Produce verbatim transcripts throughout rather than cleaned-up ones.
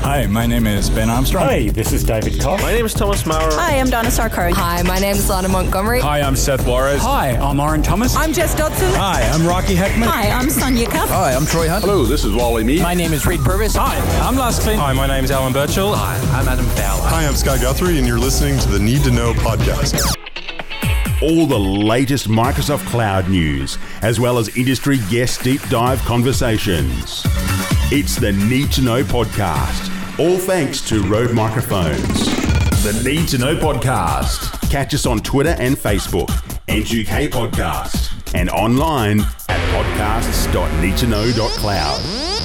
Hi, my name is Ben Armstrong. Hi, this is David Koch. My name is Thomas Maurer. Hi, I'm Donna Sarkar. Hi, my name is Lana Montgomery. Hi, I'm Seth Juarez. Hi, I'm Aaron Thomas. I'm Jess Dodson. Hi, I'm Rocky Heckman. Hi, I'm Sonia Cuff. Hi, I'm Troy Hunt. Hello, this is Wally Mead. My name is Reed Purvis. Hi, I'm Lars Klint. Hi, my name is Alan Birchall. Hi, I'm Adam Fowler. Hi, I'm Scott Guthrie, and you're listening to the Need to Know podcast. All the latest Microsoft Cloud news, as well as industry guest deep dive conversations. It's the Need to Know podcast, all thanks to Rode Microphones. The Need to Know podcast. Catch us on Twitter and Facebook, N two K Podcast, and online at podcasts dot need to know dot cloud.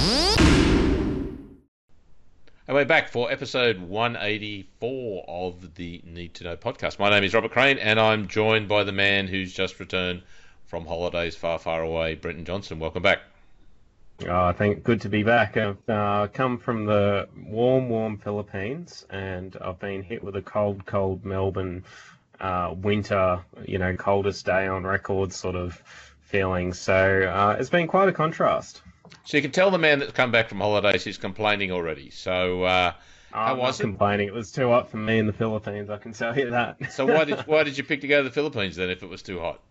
And we're back for episode one eighty-four of the Need to Know podcast. My name is Robert Crane, and I'm joined by the man who's just returned from holidays far, far away, Brenton Johnson. Welcome back. Oh, I think good to be back. I've uh, come from the warm, warm Philippines, and I've been hit with a cold, cold Melbourne uh, winter, you know, coldest day on record sort of feeling. So uh, it's been quite a contrast. So you can tell the man that's come back from holidays is complaining already. So uh, how I'm was not it? complaining. It was too hot for me in the Philippines, I can tell you that. So why did why did you pick to go to the Philippines then if it was too hot?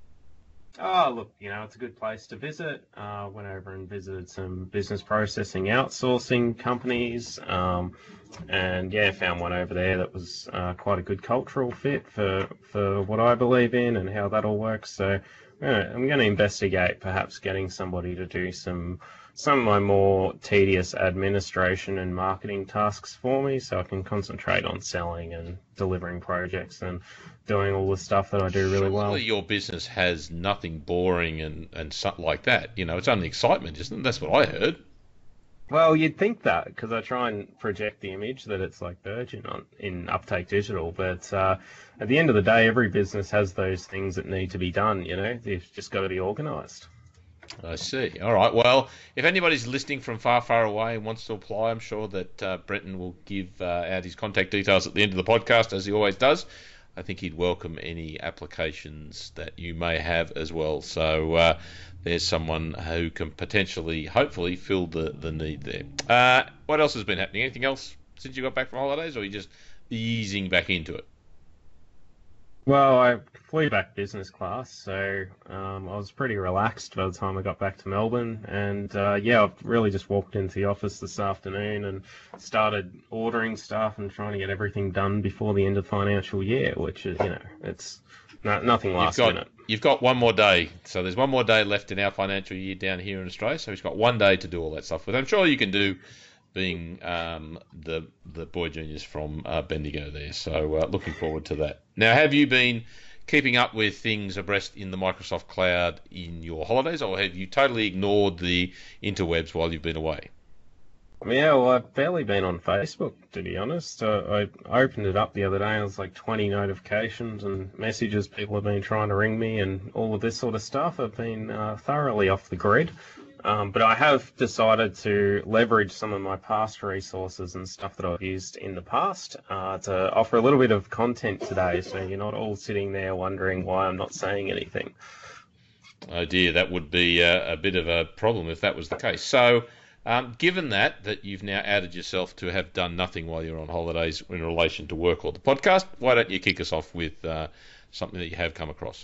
Oh, look, you know, it's a good place to visit. Uh, went over and visited some business processing outsourcing companies. Um, and, yeah, found one over there that was uh, quite a good cultural fit for, for what I believe in and how that all works. So yeah, I'm going to investigate perhaps getting somebody to do some some of my more tedious administration and marketing tasks for me so I can concentrate on selling and delivering projects and doing all the stuff that I do really well. Surely your business has nothing boring and, and something like that. You know, it's only excitement, isn't it? That's what I heard. Well, you'd think that because I try and project the image that it's like Virgin on in Uptake Digital, but uh, at the end of the day, every business has those things that need to be done. You know, they've just got to be organised. I see. All right. Well, if anybody's listening from far, far away and wants to apply, I'm sure that uh, Brenton will give uh, out his contact details at the end of the podcast, as he always does. I think he'd welcome any applications that you may have as well. So uh, there's someone who can potentially, hopefully, fill the, the need there. Uh, what else has been happening? Anything else since you got back from holidays, or are you just easing back into it? Well, I flew back business class, so um, I was pretty relaxed by the time I got back to Melbourne. And uh, yeah, I've really just walked into the office this afternoon and started ordering stuff and trying to get everything done before the end of the financial year, which is, you know, it's no, nothing last you've got, minute. You've got one more day. So there's one more day left in our financial year down here in Australia. So he's got one day to do all that stuff with. I'm sure you can do, being um, the the boy juniors from uh, Bendigo there. So uh, looking forward to that. Now, have you been keeping up with things abreast in the Microsoft Cloud in your holidays, or have you totally ignored the interwebs while you've been away? Yeah, well, I've barely been on Facebook, to be honest. Uh, I opened it up the other day, and it was like twenty notifications and messages. People have been trying to ring me and all of this sort of stuff. I've been uh, thoroughly off the grid. Um, but I have decided to leverage some of my past resources and stuff that I've used in the past uh, to offer a little bit of content today, so you're not all sitting there wondering why I'm not saying anything. Oh dear, that would be a, a bit of a problem if that was the case. So, um, given that, that you've now outed yourself to have done nothing while you're on holidays in relation to work or the podcast, why don't you kick us off with uh, something that you have come across?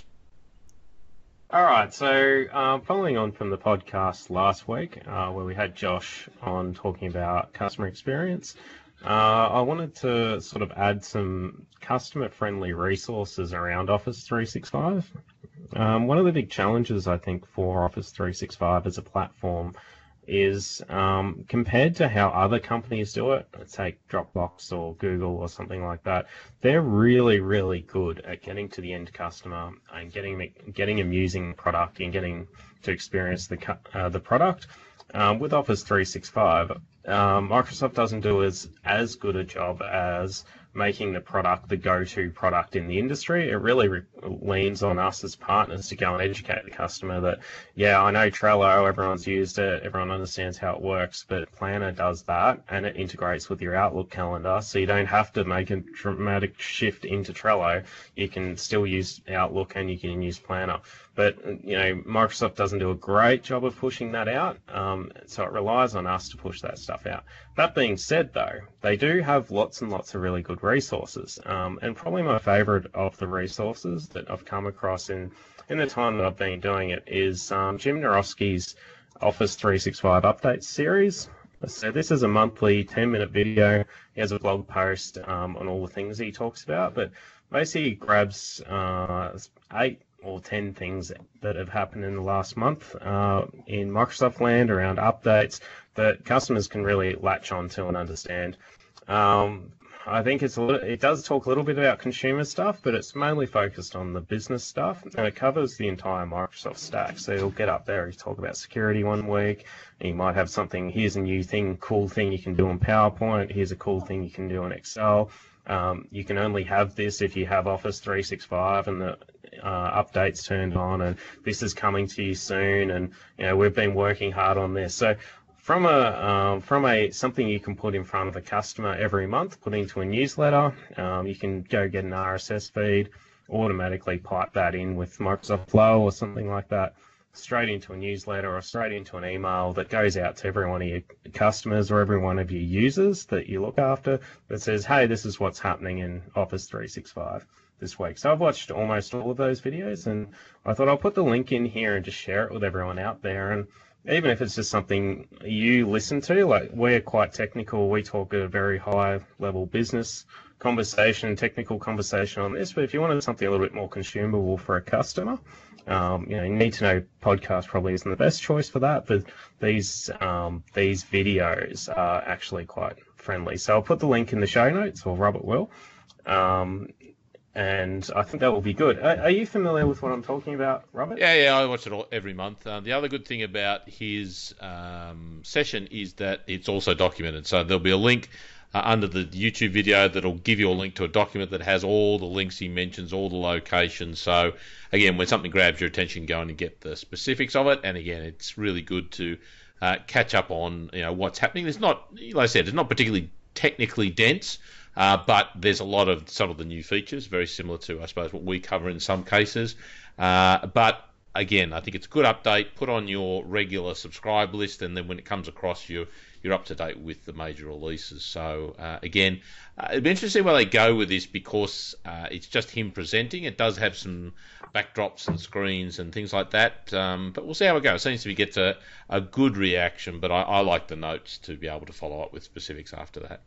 All right, so uh, following on from the podcast last week, uh, where we had Josh on talking about customer experience, uh, I wanted to sort of add some customer-friendly resources around Office three sixty-five. Um, one of the big challenges, I think, for Office three sixty-five as a platform is um, compared to how other companies do it, let's take Dropbox or Google or something like that, they're really, really good at getting to the end customer and getting getting them using the product and getting to experience the uh, the product. Um, with Office three sixty-five, um, Microsoft doesn't do as, as good a job as making the product the go-to product in the industry. It really re- leans on us as partners to go and educate the customer that, yeah, I know Trello, everyone's used it, everyone understands how it works, but Planner does that, and it integrates with your Outlook calendar, so you don't have to make a dramatic shift into Trello. You can still use Outlook and you can use Planner. But, you know, Microsoft doesn't do a great job of pushing that out, um, so it relies on us to push that stuff out. That being said, though, they do have lots and lots of really good resources, um, and probably my favourite of the resources that I've come across in, in the time that I've been doing it is um, Jim Narowski's Office three sixty-five Updates series. So this is a monthly ten-minute video. He has a blog post um, on all the things he talks about, but basically he grabs uh, eight or ten things that have happened in the last month uh, in Microsoft land around updates that customers can really latch onto and understand. Um, I think it's a little, it does talk a little bit about consumer stuff, but it's mainly focused on the business stuff, and it covers the entire Microsoft stack. So you'll get up there, you talk about security one week, and you might have something, here's a new thing, cool thing you can do in PowerPoint, here's a cool thing you can do in Excel. Um, you can only have this if you have Office three sixty-five and the uh, updates turned on, and this is coming to you soon, and you know we've been working hard on this. So from a um, from a something you can put in front of a customer every month, put into a newsletter, um, you can go get an R S S feed, automatically pipe that in with Microsoft Flow or something like that, straight into a newsletter or straight into an email that goes out to every one of your customers or every one of your users that you look after that says, hey, this is what's happening in Office three sixty-five this week. So I've watched almost all of those videos, and I thought I'll put the link in here and just share it with everyone out there. And even if it's just something you listen to, like we're quite technical, we talk at a very high level business conversation, technical conversation on this, but if you wanted something a little bit more consumable for a customer, um, you know, Need to Know podcast probably isn't the best choice for that, but these um, these videos are actually quite friendly. So I'll put the link in the show notes, or Robert will, um, and I think that will be good. Are, are you familiar with what I'm talking about, Robert? Yeah, yeah, I watch it all, every month. Uh, the other good thing about his um, session is that it's also documented. So there'll be a link uh, under the YouTube video that'll give you a link to a document that has all the links he mentions, all the locations. So again, when something grabs your attention, go in and get the specifics of it. And again, it's really good to uh, catch up on you know what's happening. It's not, like I said, it's not particularly technically dense. Uh, but there's a lot of some of the new features, very similar to, I suppose, what we cover in some cases. Uh, but again, I think it's a good update. Put on your regular subscribe list, and then when it comes across, you you're up to date with the major releases. So uh, again, uh, it'd be interesting where they go with this, because uh, it's just him presenting. It does have some backdrops and screens and things like that, um, but we'll see how it goes. It seems to be gets a, a good reaction, but I, I like the notes to be able to follow up with specifics after that.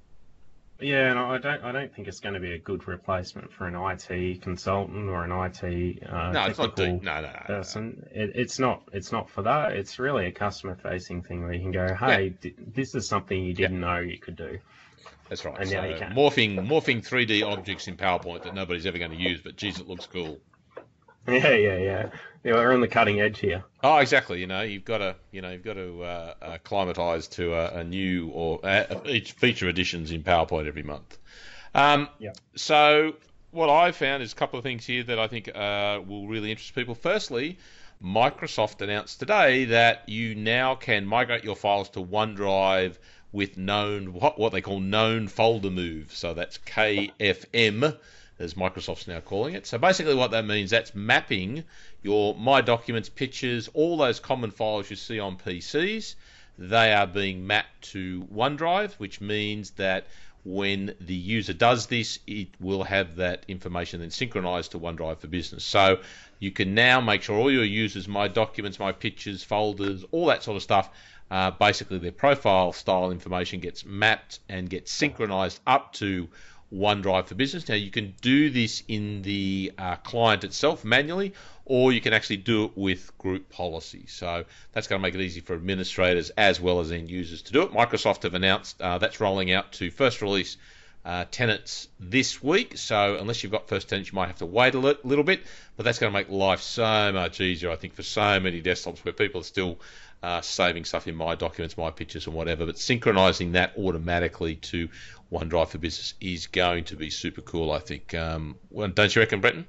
Yeah, and I don't. I don't think it's going to be a good replacement for an I T consultant or an I T uh, no, it's not deep. No, no, no, person. No. It, it's not. It's not for that. It's really a customer-facing thing where you can go, "Hey, yeah. d- this is something you didn't yeah. know you could do." That's right. And so now you can. Morphing, morphing three D objects in PowerPoint that nobody's ever going to use, but geez, it looks cool. Yeah, yeah, yeah. Yeah, we're on the cutting edge here. Oh, exactly. You know, you've got to, you know, you've got to uh, uh, acclimatise to a, a new or uh, each feature additions in PowerPoint every month. Um, yeah. So what I've found is a couple of things here that I think uh, will really interest people. Firstly, Microsoft announced today that you now can migrate your files to OneDrive with known what what they call known folder move. So that's K F M, as Microsoft's now calling it. So basically what that means, that's mapping your My Documents, pictures, all those common files you see on P Cs, they are being mapped to OneDrive, which means that when the user does this, it will have that information then synchronized to OneDrive for Business. So you can now make sure all your users, My Documents, My Pictures, folders, all that sort of stuff, uh, basically their profile style information gets mapped and gets synchronized up to OneDrive for Business. Now you can do this in the uh, client itself manually, or you can actually do it with group policy. So that's going to make it easy for administrators as well as end users to do it. Microsoft have announced uh, that's rolling out to first release uh, tenants this week. So unless you've got first tenants, you might have to wait a li- little bit, but that's going to make life so much easier, I think, for so many desktops where people are still uh, saving stuff in My Documents, My Pictures, and whatever. But synchronizing that automatically to OneDrive for Business is going to be super cool, I think. Um, well, don't you reckon, Brenton?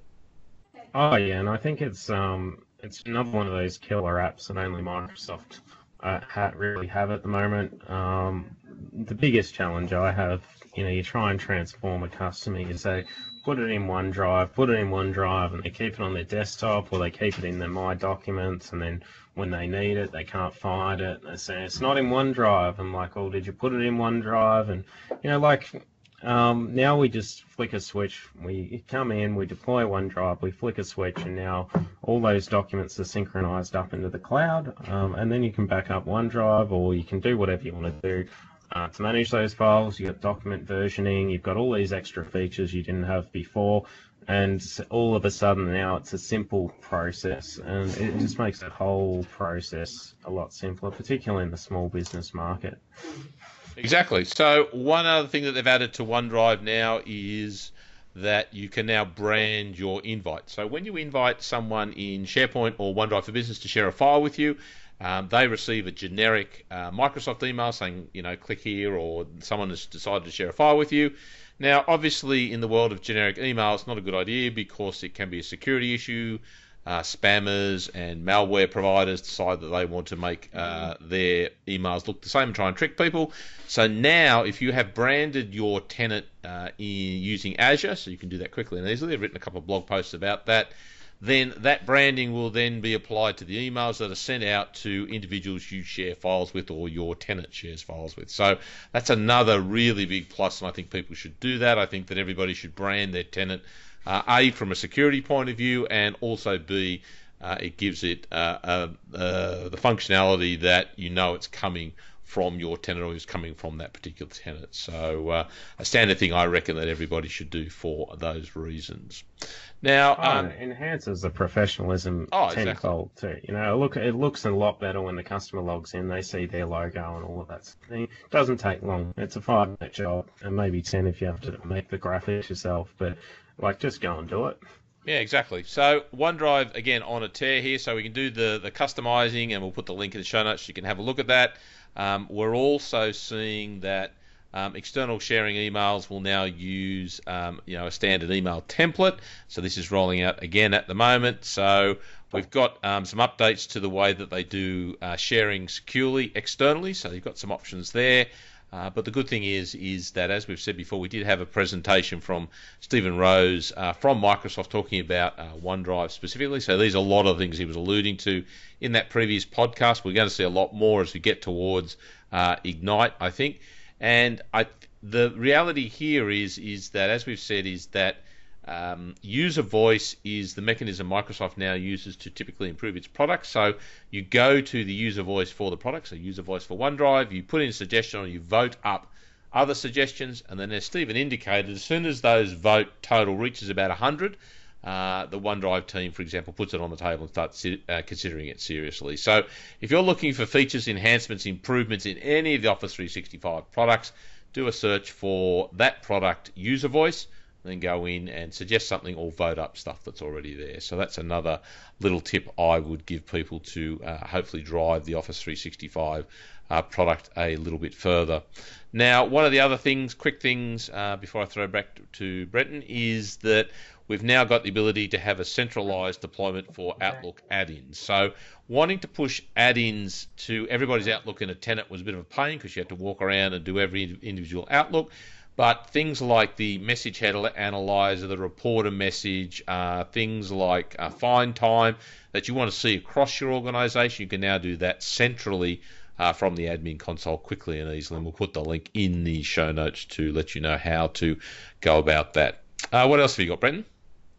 Oh yeah, and I think it's um it's another one of those killer apps that only Microsoft uh, ha- really have at the moment. Um, the biggest challenge I have, you know, you try and transform a customer, you say, put it in OneDrive, put it in OneDrive, and they keep it on their desktop, or they keep it in their My Documents, and then when they need it, they can't find it. They say, it's not in OneDrive. I'm like, oh, did you put it in OneDrive? And, you know, like, um, now we just flick a switch. We come in, we deploy OneDrive, we flick a switch, and now all those documents are synchronized up into the cloud, um, and then you can back up OneDrive, or you can do whatever you want to do. Uh, to manage those files, you've got document versioning, you've got all these extra features you didn't have before, and all of a sudden now it's a simple process, and it just makes that whole process a lot simpler, particularly in the small business market. Exactly. So one other thing that they've added to OneDrive now is that you can now brand your invite. So when you invite someone in SharePoint or OneDrive for Business to share a file with you, Um, they receive a generic uh, Microsoft email saying, you know, click here, or someone has decided to share a file with you. Now, obviously, in the world of generic email, it's not a good idea because it can be a security issue. Uh, spammers and malware providers decide that they want to make uh, their emails look the same and try and trick people. So now, if you have branded your tenant uh, in using Azure, so you can do that quickly and easily, I've written a couple of blog posts about that, then that branding will then be applied to the emails that are sent out to individuals you share files with or your tenant shares files with. So that's another really big plus, and I think people should do that. I think that everybody should brand their tenant, uh, A, from a security point of view, and also B, uh, it gives it uh, uh, uh, the functionality that you know it's coming from your tenant or is coming from that particular tenant. So uh, a standard thing I reckon that everybody should do for those reasons. Now, oh, um, it enhances the professionalism oh, tenfold exactly. too. You know, look, it looks a lot better when the customer logs in. They see their logo and all of that. It doesn't take long. It's a five-minute job, and maybe ten if you have to make the graphics yourself. But like, just go and do it. Yeah, exactly. So OneDrive, again, on a tear here, so we can do the, the customizing, and we'll put the link in the show notes. You can have a look at that. Um, we're also seeing that um, external sharing emails will now use um, you know, a standard email template. So this is rolling out again at the moment. So we've got um, some updates to the way that they do uh, sharing securely externally. So you've got some options there. Uh, but the good thing is, is that, as we've said before, we did have a presentation from Stephen Rose uh, from Microsoft talking about uh, OneDrive specifically. So these are a lot of things he was alluding to in that previous podcast. We're going to see a lot more as we get towards uh, Ignite, I think. And I, the reality here is, is that, as we've said, is that Um, user voice is the mechanism Microsoft now uses to typically improve its products. So you go to the user voice for the product, so user voice for OneDrive, you put in a suggestion or you vote up other suggestions, and then as Stephen indicated, as soon as those vote total reaches about one hundred, uh, the OneDrive team, for example, puts it on the table and starts uh, considering it seriously. So if you're looking for features, enhancements, improvements in any of the Office three sixty-five products, do a search for that product user voice, then go in and suggest something or vote up stuff that's already there. So that's another little tip I would give people to uh, hopefully drive the Office three sixty-five uh, product a little bit further. Now, one of the other things, quick things, uh, before I throw back to Brenton, is that we've now got the ability to have a centralized deployment for Outlook add-ins. So wanting to push add-ins to everybody's Outlook in a tenant was a bit of a pain because you had to walk around and do every individual Outlook. But things like the message header analyzer, the reporter message, uh, things like uh, find time that you want to see across your organization, you can now do that centrally uh, from the admin console quickly and easily. And we'll put the link in the show notes to let you know how to go about that. Uh, what else have you got, Brenton?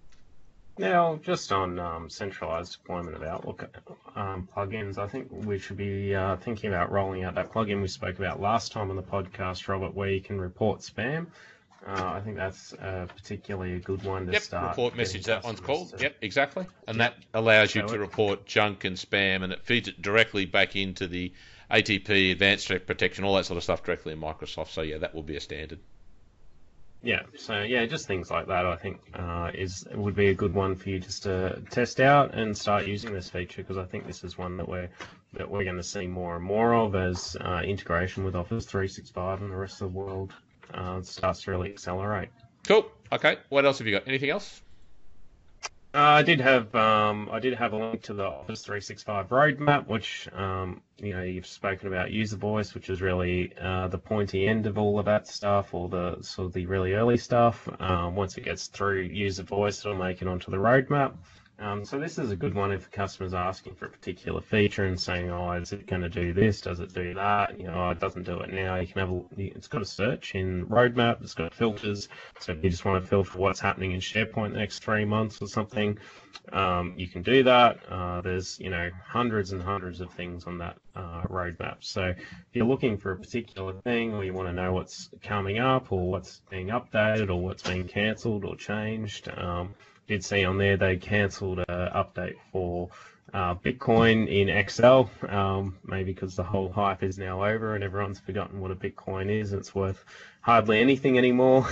Now, just on um, centralized deployment of Outlook um, plugins, I think we should be uh, thinking about rolling out that plugin we spoke about last time on the podcast, Robert, where you can report spam. Uh, I think that's uh, particularly a good one to yep, start. Report message, that one's called. To... Yep, exactly. And yep. that allows you so to it... report junk and spam, and it feeds it directly back into the A T P, Advanced Threat Protection, all that sort of stuff directly in Microsoft. So, yeah, that will be a standard. Yeah, so yeah, just things like that I think uh, is would be a good one for you just to test out and start using this feature, because I think this is one that we're that we're going to see more and more of as uh, integration with Office three sixty-five and the rest of the world uh, starts to really accelerate. Cool. Okay. What else have you got? Anything else? Uh, I did have um, I did have a link to the Office three sixty-five roadmap, which um, you know you've spoken about user voice, which is really uh, the pointy end of all of that stuff, or the sort of the really early stuff. Um, once it gets through user voice, it'll make it onto the roadmap. Um, so this is a good one if a customer's asking for a particular feature and saying, "Oh, is it going to do this? Does it do that?" You know, oh, it doesn't do it now. You can have a, it's got a search in roadmap. It's got filters. So if you just want to filter what's happening in SharePoint the next three months or something, um, you can do that. Uh, there's you know hundreds and hundreds of things on that uh, roadmap. So if you're looking for a particular thing, or you want to know what's coming up, or what's being updated, or what's being cancelled or changed. Um, did see on there they cancelled an update for uh, Bitcoin in Excel, um, maybe because the whole hype is now over and everyone's forgotten what a Bitcoin is. It's worth hardly anything anymore.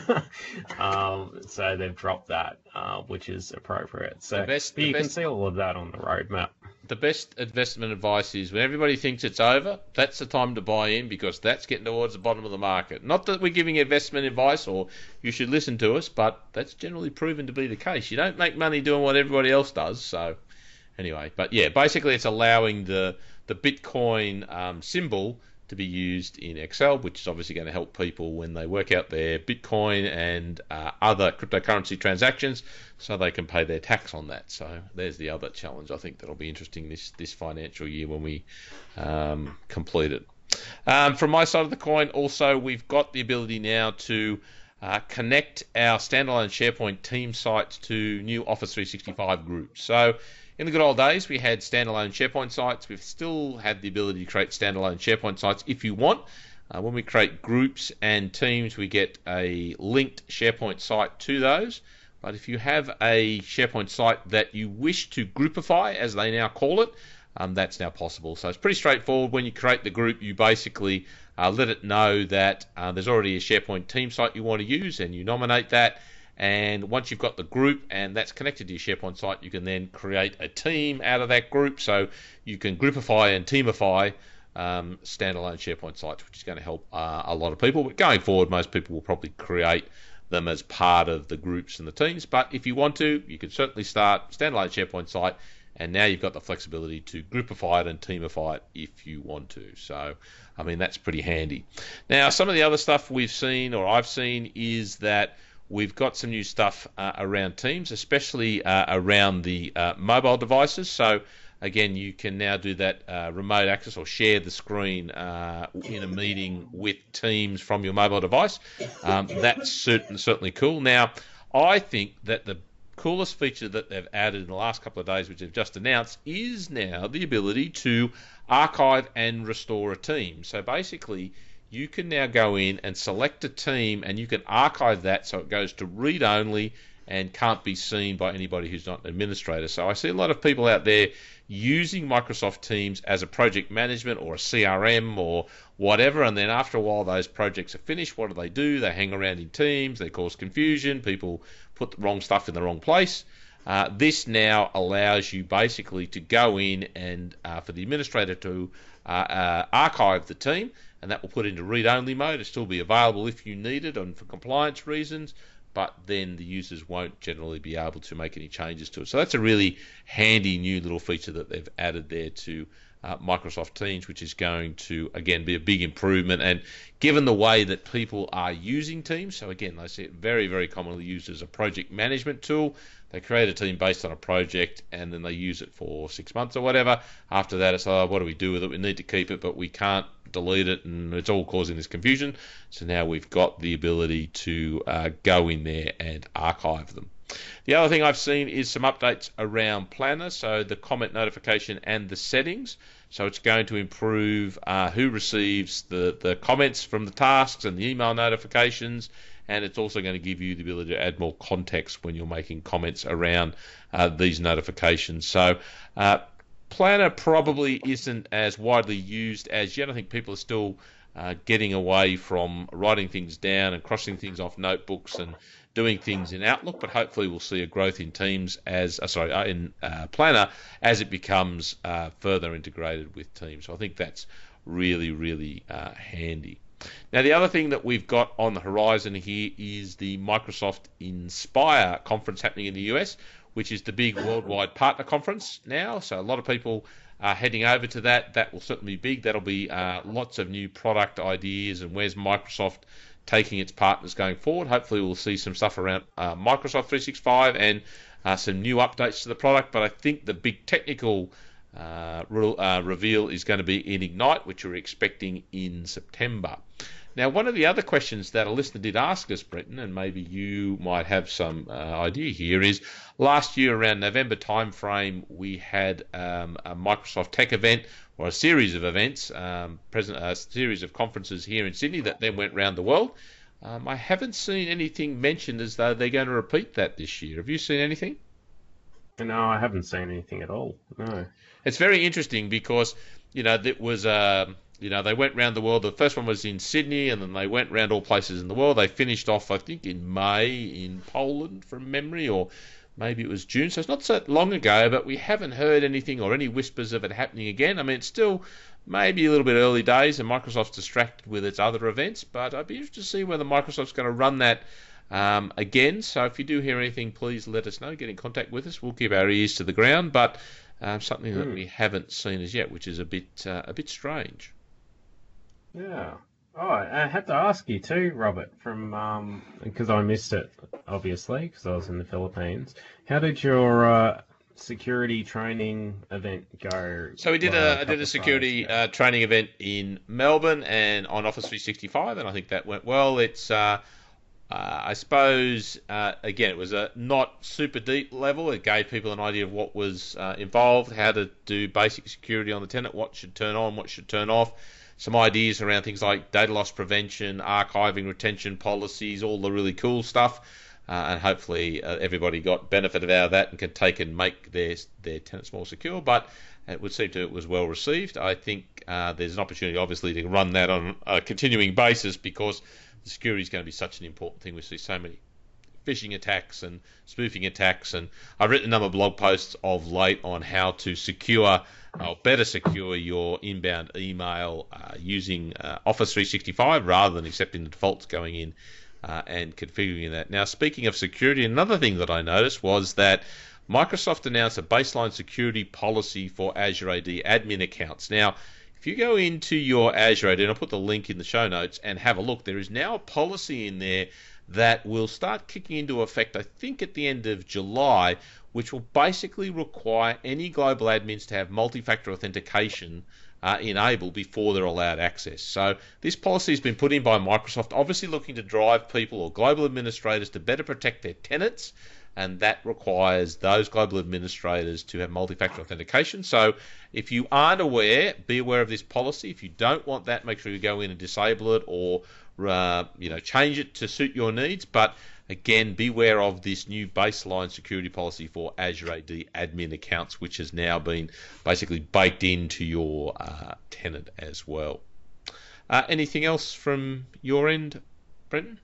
um, so they've dropped that, uh, which is appropriate. So The best- but you the can best- see all of that on the roadmap. The best investment advice is when everybody thinks it's over, that's the time to buy in, because that's getting towards the bottom of the market. Not that we're giving investment advice or you should listen to us, but that's generally proven to be the case. You don't make money doing what everybody else does. So anyway, but yeah, basically it's allowing the, the Bitcoin um, symbol to be used in Excel, which is obviously going to help people when they work out their Bitcoin and uh, other cryptocurrency transactions, so they can pay their tax on that. So there's the other challenge I think that'll be interesting this this financial year when we um, complete it. Um, from my side of the coin, also we've got the ability now to uh, connect our standalone SharePoint team sites to new Office three sixty-five groups. So in the good old days, we had standalone SharePoint sites. We've still had the ability to create standalone SharePoint sites if you want. Uh, when we create groups and teams, we get a linked SharePoint site to those. But if you have a SharePoint site that you wish to groupify, as they now call it, um, that's now possible. So it's pretty straightforward. When you create the group, you basically uh, let it know that uh, there's already a SharePoint team site you want to use, and you nominate that. And once you've got the group and that's connected to your SharePoint site, you can then create a team out of that group. So you can groupify and teamify um, standalone SharePoint sites, which is going to help uh, a lot of people. But going forward, most people will probably create them as part of the groups and the teams. But if you want to, you can certainly start standalone SharePoint site, and now you've got the flexibility to groupify it and teamify it if you want to. So, I mean, that's pretty handy. Now, some of the other stuff we've seen, or I've seen, is that we've got some new stuff uh, around Teams, especially uh, around the uh, mobile devices. So again, you can now do that uh, remote access or share the screen uh, in a meeting with Teams from your mobile device. Um, that's certain, certainly cool. Now, I think that the coolest feature that they've added in the last couple of days, which they've just announced, is now the ability to archive and restore a team. So basically, you can now go in and select a team, and you can archive that so it goes to read only and can't be seen by anybody who's not an administrator. So I see a lot of people out there using Microsoft Teams as a project management or a C R M or whatever, and then after a while those projects are finished, what do they do? They hang around in Teams, they cause confusion, people put the wrong stuff in the wrong place. Uh, this now allows you basically to go in and uh, for the administrator to uh, uh, archive the team, and that will put into read-only mode. It'll still be available if you need it and for compliance reasons, but then the users won't generally be able to make any changes to it. So that's a really handy new little feature that they've added there to uh, Microsoft Teams, which is going to, again, be a big improvement. And given the way that people are using Teams, so again, they see it very, very commonly used as a project management tool. They create a team based on a project, and then they use it for six months or whatever. After that, it's, oh, what do we do with it? We need to keep it, but we can't delete it, and it's all causing this confusion. So now we've got the ability to uh, go in there and archive them. The other thing I've seen is some updates around Planner, so the comment notification and the settings. So it's going to improve uh, who receives the, the comments from the tasks and the email notifications, and it's also going to give you the ability to add more context when you're making comments around uh, these notifications. So uh, Planner probably isn't as widely used as yet. I think people are still uh, getting away from writing things down and crossing things off notebooks and doing things in Outlook, but hopefully we'll see a growth in Teams as uh, sorry uh, in uh, Planner as it becomes uh, further integrated with Teams. So I think that's really, really uh, handy. Now, the other thing that we've got on the horizon here is the Microsoft Inspire conference happening in the U S, which is the big worldwide partner conference now. So a lot of people are heading over to that. That will certainly be big. That'll be uh, lots of new product ideas and where's Microsoft taking its partners going forward. Hopefully we'll see some stuff around uh, Microsoft three sixty-five and uh, some new updates to the product. But I think the big technical uh, re- uh, reveal is going to be in Ignite, which we're expecting in September. Now, one of the other questions that a listener did ask us, Brenton, and maybe you might have some uh, idea here, is last year around November timeframe, we had um, a Microsoft Tech event, or a series of events, um, present a series of conferences here in Sydney that then went around the world. Um, I haven't seen anything mentioned as though they're going to repeat that this year. Have you seen anything? No, I haven't seen anything at all. No. It's very interesting because, you know, it was, uh, you know, they went around the world. The first one was in Sydney, and then they went around all places in the world. They finished off, I think, in May in Poland from memory, or maybe it was June, so it's not so long ago, but we haven't heard anything or any whispers of it happening again. I mean, it's still maybe a little bit early days, and Microsoft's distracted with its other events, but I'd be interested to see whether Microsoft's going to run that um, again. So if you do hear anything, please let us know. Get in contact with us. We'll keep our ears to the ground, but um, something that mm. we haven't seen as yet, which is a bit uh, a bit strange. Yeah. Oh, I had to ask you too, Robert, from um, because I missed it, obviously, because I was in the Philippines. How did your uh, security training event go? So we did a, I did a security uh, training event in Melbourne and on Office three sixty-five, and I think that went well. It's, uh, uh, I suppose, uh, again, it was a not super deep level. It gave people an idea of what was uh, involved, how to do basic security on the tenant, what should turn on, what should turn off. Some ideas around things like data loss prevention, archiving, retention policies, all the really cool stuff, uh, and hopefully uh, everybody got benefit out of that and can take and make their their tenants more secure. But it would seem to it was well received. I think uh, there's an opportunity, obviously, to run that on a continuing basis because the security is going to be such an important thing. We see so many phishing attacks and spoofing attacks, and I've written a number of blog posts of late on how to secure or better secure your inbound email uh, using uh, Office three sixty-five rather than accepting the defaults going in uh, and configuring that. Now, speaking of security, another thing that I noticed was that Microsoft announced a baseline security policy for Azure A D admin accounts. Now, if you go into your Azure A D, and I'll put the link in the show notes, and have a look, there is now a policy in there that will start kicking into effect, I think, at the end of July, which will basically require any global admins to have multi-factor authentication uh, enabled before they're allowed access. So this policy has been put in by Microsoft, obviously looking to drive people or global administrators to better protect their tenants, and that requires those global administrators to have multi-factor authentication. So if you aren't aware, be aware of this policy. If you don't want that, make sure you go in and disable it or uh, you know, change it to suit your needs. But again, beware of this new baseline security policy for Azure A D admin accounts, which has now been basically baked into your uh, tenant as well. Uh, anything else from your end, Brenton?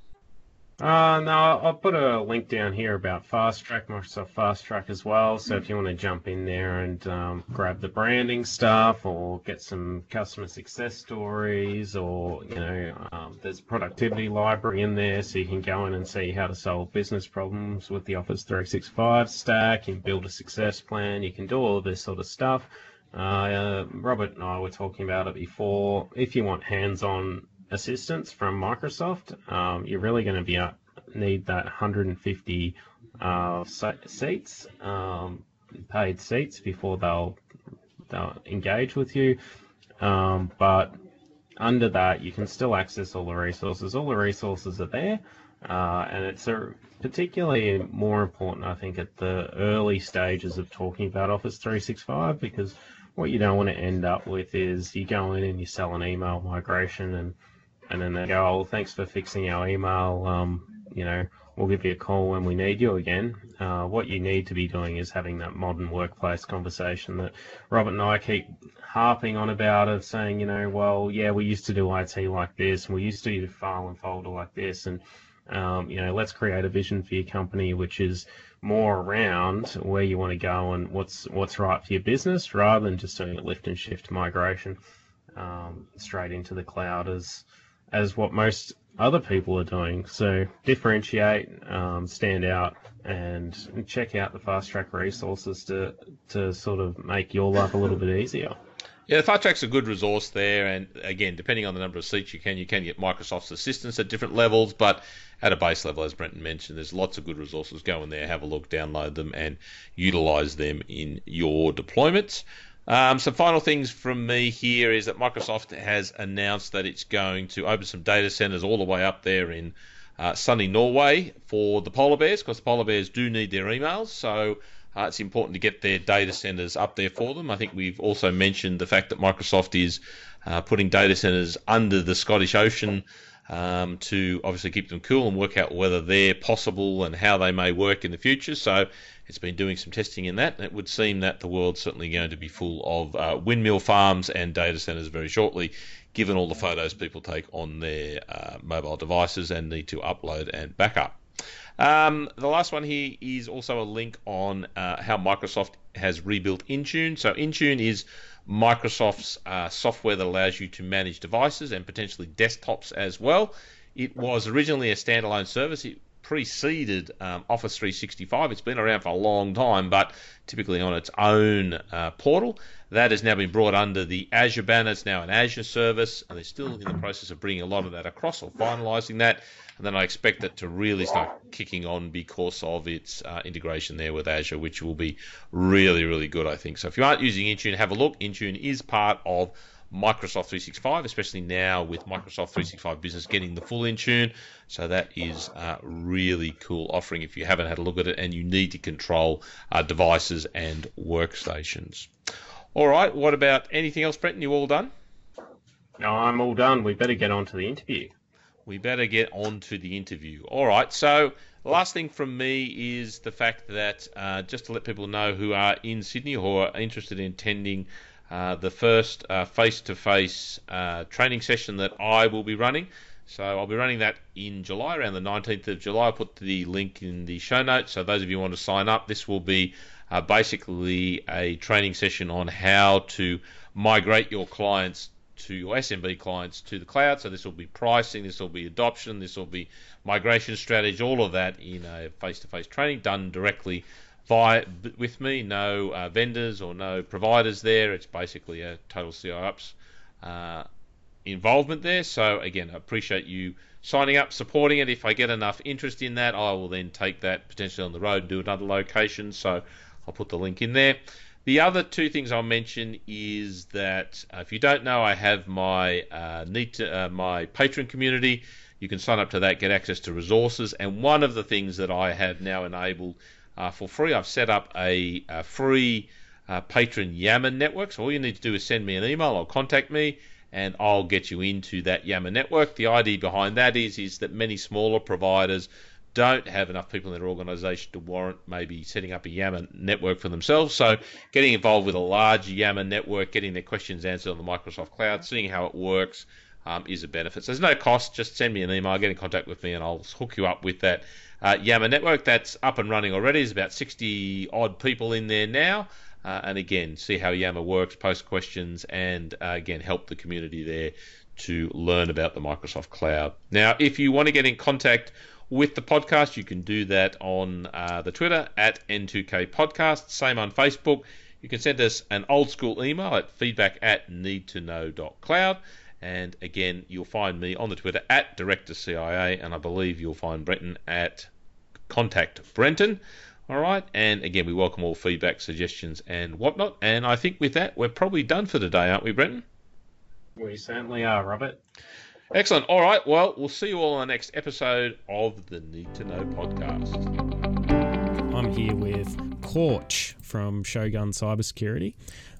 Uh, no, I'll put a link down here about Fast Track, Microsoft Fast Track as well. So if you want to jump in there and um, grab the branding stuff or get some customer success stories, or, you know, um, there's a productivity library in there so you can go in and see how to solve business problems with the Office three sixty-five stack. You can build a success plan. You can do all of this sort of stuff. Uh, Robert and I were talking about it before. If you want hands-on assistance from Microsoft, um, you're really going to be uh, need that one hundred fifty uh, seats, um, paid seats, before they'll they'll engage with you. Um, but under that, you can still access all the resources. All the resources are there, uh, and it's a, particularly more important, I think, at the early stages of talking about Office three sixty-five, because what you don't want to end up with is you go in and you sell an email migration, and and then they go, oh, thanks for fixing our email um, you know, we'll give you a call when we need you again. Uh, what you need to be doing is having that modern workplace conversation that Robert and I keep harping on about, of saying, you know, well, yeah, we used to do I T like this, and we used to do file and folder like this, and um, you know, let's create a vision for your company which is more around where you want to go and what's what's right for your business, rather than just doing a lift and shift migration um, straight into the cloud as as what most other people are doing. So differentiate, um, stand out, and check out the Fast Track resources to to sort of make your life a little bit easier. Yeah, the Fast Track's a good resource there, and again, depending on the number of seats you can, you can get Microsoft's assistance at different levels, but at a base level, as Brenton mentioned, there's lots of good resources. Go in there, have a look, download them, and utilize them in your deployments. Um, some final things from me here is that Microsoft has announced that it's going to open some data centers all the way up there in uh, sunny Norway for the polar bears, because the polar bears do need their emails, so uh, it's important to get their data centers up there for them. I think we've also mentioned the fact that Microsoft is uh, putting data centers under the Scottish Ocean um, to obviously keep them cool and work out whether they're possible and how they may work in the future. So it's been doing some testing in that, and it would seem that the world's certainly going to be full of uh, windmill farms and data centers very shortly, given all the photos people take on their uh, mobile devices and need to upload and back up. Um, the last one here is also a link on uh, how Microsoft has rebuilt Intune. So Intune is Microsoft's uh, software that allows you to manage devices and potentially desktops as well. It was originally a standalone service. It preceded um, Office three sixty-five. It's been around for a long time, but typically on its own uh, portal. That has now been brought under the Azure banner. It's now an Azure service, and they're still in the process of bringing a lot of that across or finalizing that. And then I expect it to really start kicking on because of its uh, integration there with Azure, which will be really, really good, I think. So if you aren't using Intune, have a look. Intune is part of Microsoft three sixty-five, especially now with Microsoft three sixty-five Business getting the full Intune. So that is a really cool offering if you haven't had a look at it and you need to control uh, devices and workstations. All right, what about anything else, Brenton? You all done? No, I'm all done. We better get on to the interview. We better get on to the interview. All right, so the last thing from me is the fact that uh, just to let people know who are in Sydney or are interested in attending uh, the first uh, face-to-face uh, training session that I will be running. So I'll be running that in July, around the nineteenth of July. I'll put the link in the show notes. So those of you who want to sign up, this will be uh, basically a training session on how to migrate your clients to your S M B clients to the cloud. So this will be pricing, this will be adoption, this will be migration strategy, all of that in a face-to-face training done directly via with me. No uh, vendors or no providers there. It's basically a total C I Ops uh, involvement there. So again, I appreciate you signing up, supporting it. If I get enough interest in that, I will then take that potentially on the road and do another location. So I'll put the link in there. The other two things I'll mention is that uh, if you don't know, I have my uh, need to, uh, my Patreon community. You can sign up to that, get access to resources, and one of the things that I have now enabled uh, for free, I've set up a, a free uh, Patreon Yammer network. So all you need to do is send me an email or contact me, and I'll get you into that Yammer network. The idea behind that is is that many smaller providers don't have enough people in their organisation to warrant maybe setting up a Yammer network for themselves. So getting involved with a large Yammer network, getting their questions answered on the Microsoft Cloud, seeing how it works um, is a benefit. So there's no cost. Just send me an email, get in contact with me, and I'll hook you up with that uh, Yammer network. That's up and running already. There's about sixty odd people in there now. Uh, and again, see how Yammer works, post questions, and uh, again, help the community there to learn about the Microsoft Cloud. Now, if you want to get in contact with the podcast, you can do that on uh, the Twitter at N two K Podcast. Same on Facebook. You can send us an old school email at feedback at need to know dot cloud. And again, you'll find me on the Twitter at Director C I A, and I believe you'll find Brenton at Contact Brenton. All right, and again, we welcome all feedback, suggestions, and whatnot. And I think with that, we're probably done for today, aren't we, Brenton? We certainly are, Robert. Excellent. All right. Well, we'll see you all on the next episode of the Need to Know podcast. I'm here with Corch from Shogun Cybersecurity.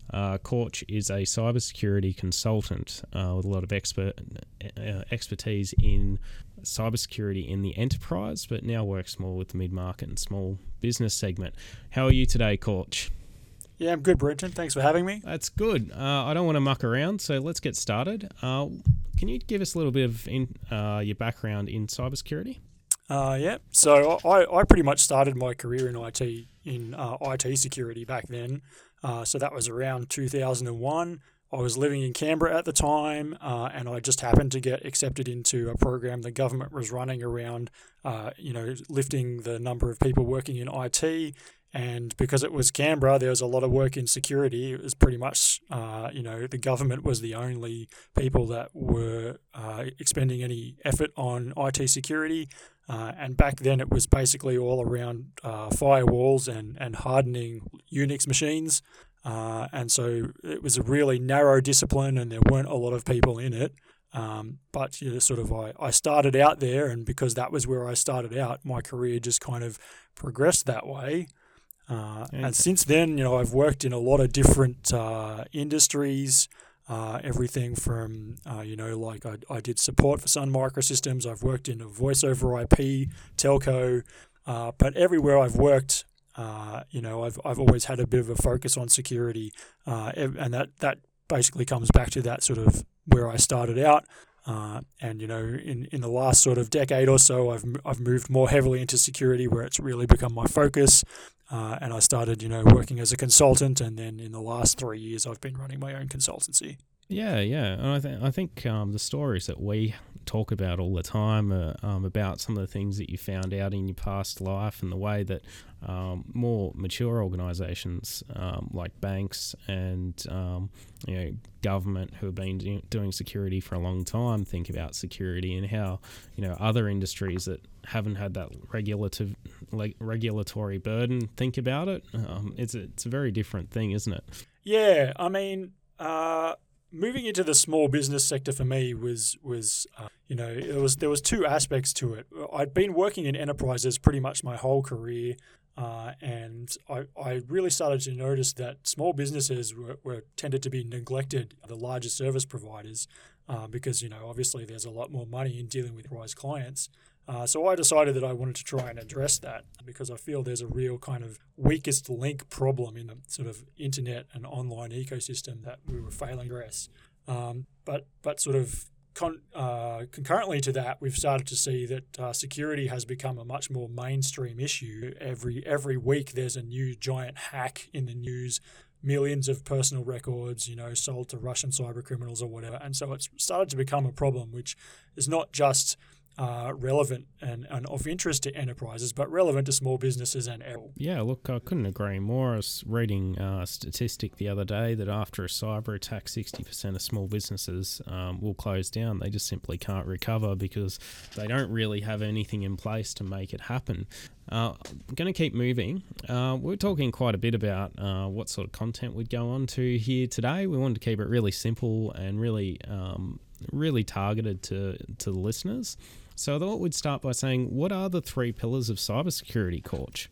Uh, Korch is a cybersecurity consultant uh, with a lot of expert uh, expertise in cybersecurity in the enterprise, but now works more with the mid-market and small business segment. How are you today, Korch? Yeah, I'm good, Brenton. Thanks for having me. That's good. Uh, I don't want to muck around, so let's get started. Uh, can you give us a little bit of in, uh, your background in cybersecurity? Uh, yeah, so I, I pretty much started my career in I T, in uh, I T security back then. Uh, so that was around two thousand one. I was living in Canberra at the time, uh, and I just happened to get accepted into a program the government was running around, uh, you know, lifting the number of people working in I T. And because it was Canberra, there was a lot of work in security. It was pretty much, uh, you know, the government was the only people that were uh, expending any effort on I T security. Uh, and back then it was basically all around uh, firewalls and, and hardening Unix machines. Uh, and so it was a really narrow discipline and there weren't a lot of people in it. Um, but you know, sort of I, I started out there, and because that was where I started out, my career just kind of progressed that way. Uh, and since then, you know, I've worked in a lot of different uh, industries, uh, everything from, uh, you know, like I, I did support for Sun Microsystems. I've worked in a voice over I P, telco, uh, but everywhere I've worked, uh, you know, I've I've always had a bit of a focus on security, uh, and that, that basically comes back to that sort of where I started out. Uh, and, you know, in, in the last sort of decade or so, I've I've moved more heavily into security where it's really become my focus. Uh, and I started, you know, working as a consultant. And then in the last three years, I've been running my own consultancy. Yeah, yeah. And I, th- I think um, the stories that we talk about all the time are, um, about some of the things that you found out in your past life and the way that um, more mature organisations um, like banks and um, you know government who have been do- doing security for a long time think about security, and how you know other industries that haven't had that regulative like regulatory burden think about it. Um, it's a, it's a very different thing, isn't it? Yeah, I mean. Uh... Moving into the small business sector for me was was uh, you know it was there was two aspects to it. I'd been working in enterprises pretty much my whole career, uh, and I, I really started to notice that small businesses were, were tended to be neglected, the larger service providers, uh, because you know obviously there's a lot more money in dealing with enterprise clients. Uh, so I decided that I wanted to try and address that because I feel there's a real kind of weakest link problem in the sort of internet and online ecosystem that we were failing to address. Um, but but sort of con- uh, concurrently to that, we've started to see that uh, security has become a much more mainstream issue. Every every week there's a new giant hack in the news. Millions of personal records, you know, sold to Russian cyber criminals or whatever. And so it's started to become a problem, which is not just Uh, relevant and, and of interest to enterprises, but relevant to small businesses and everyone. Yeah, look, I couldn't agree more. I was reading a statistic the other day that after a cyber attack, sixty percent of small businesses um, will close down. They just simply can't recover because they don't really have anything in place to make it happen. Uh, I'm going to keep moving. Uh, we're talking quite a bit about uh, what sort of content we'd go on to here today. We wanted to keep it really simple and really um, really targeted to, to the listeners. So I thought we'd start by saying, what are the three pillars of cybersecurity, Korch?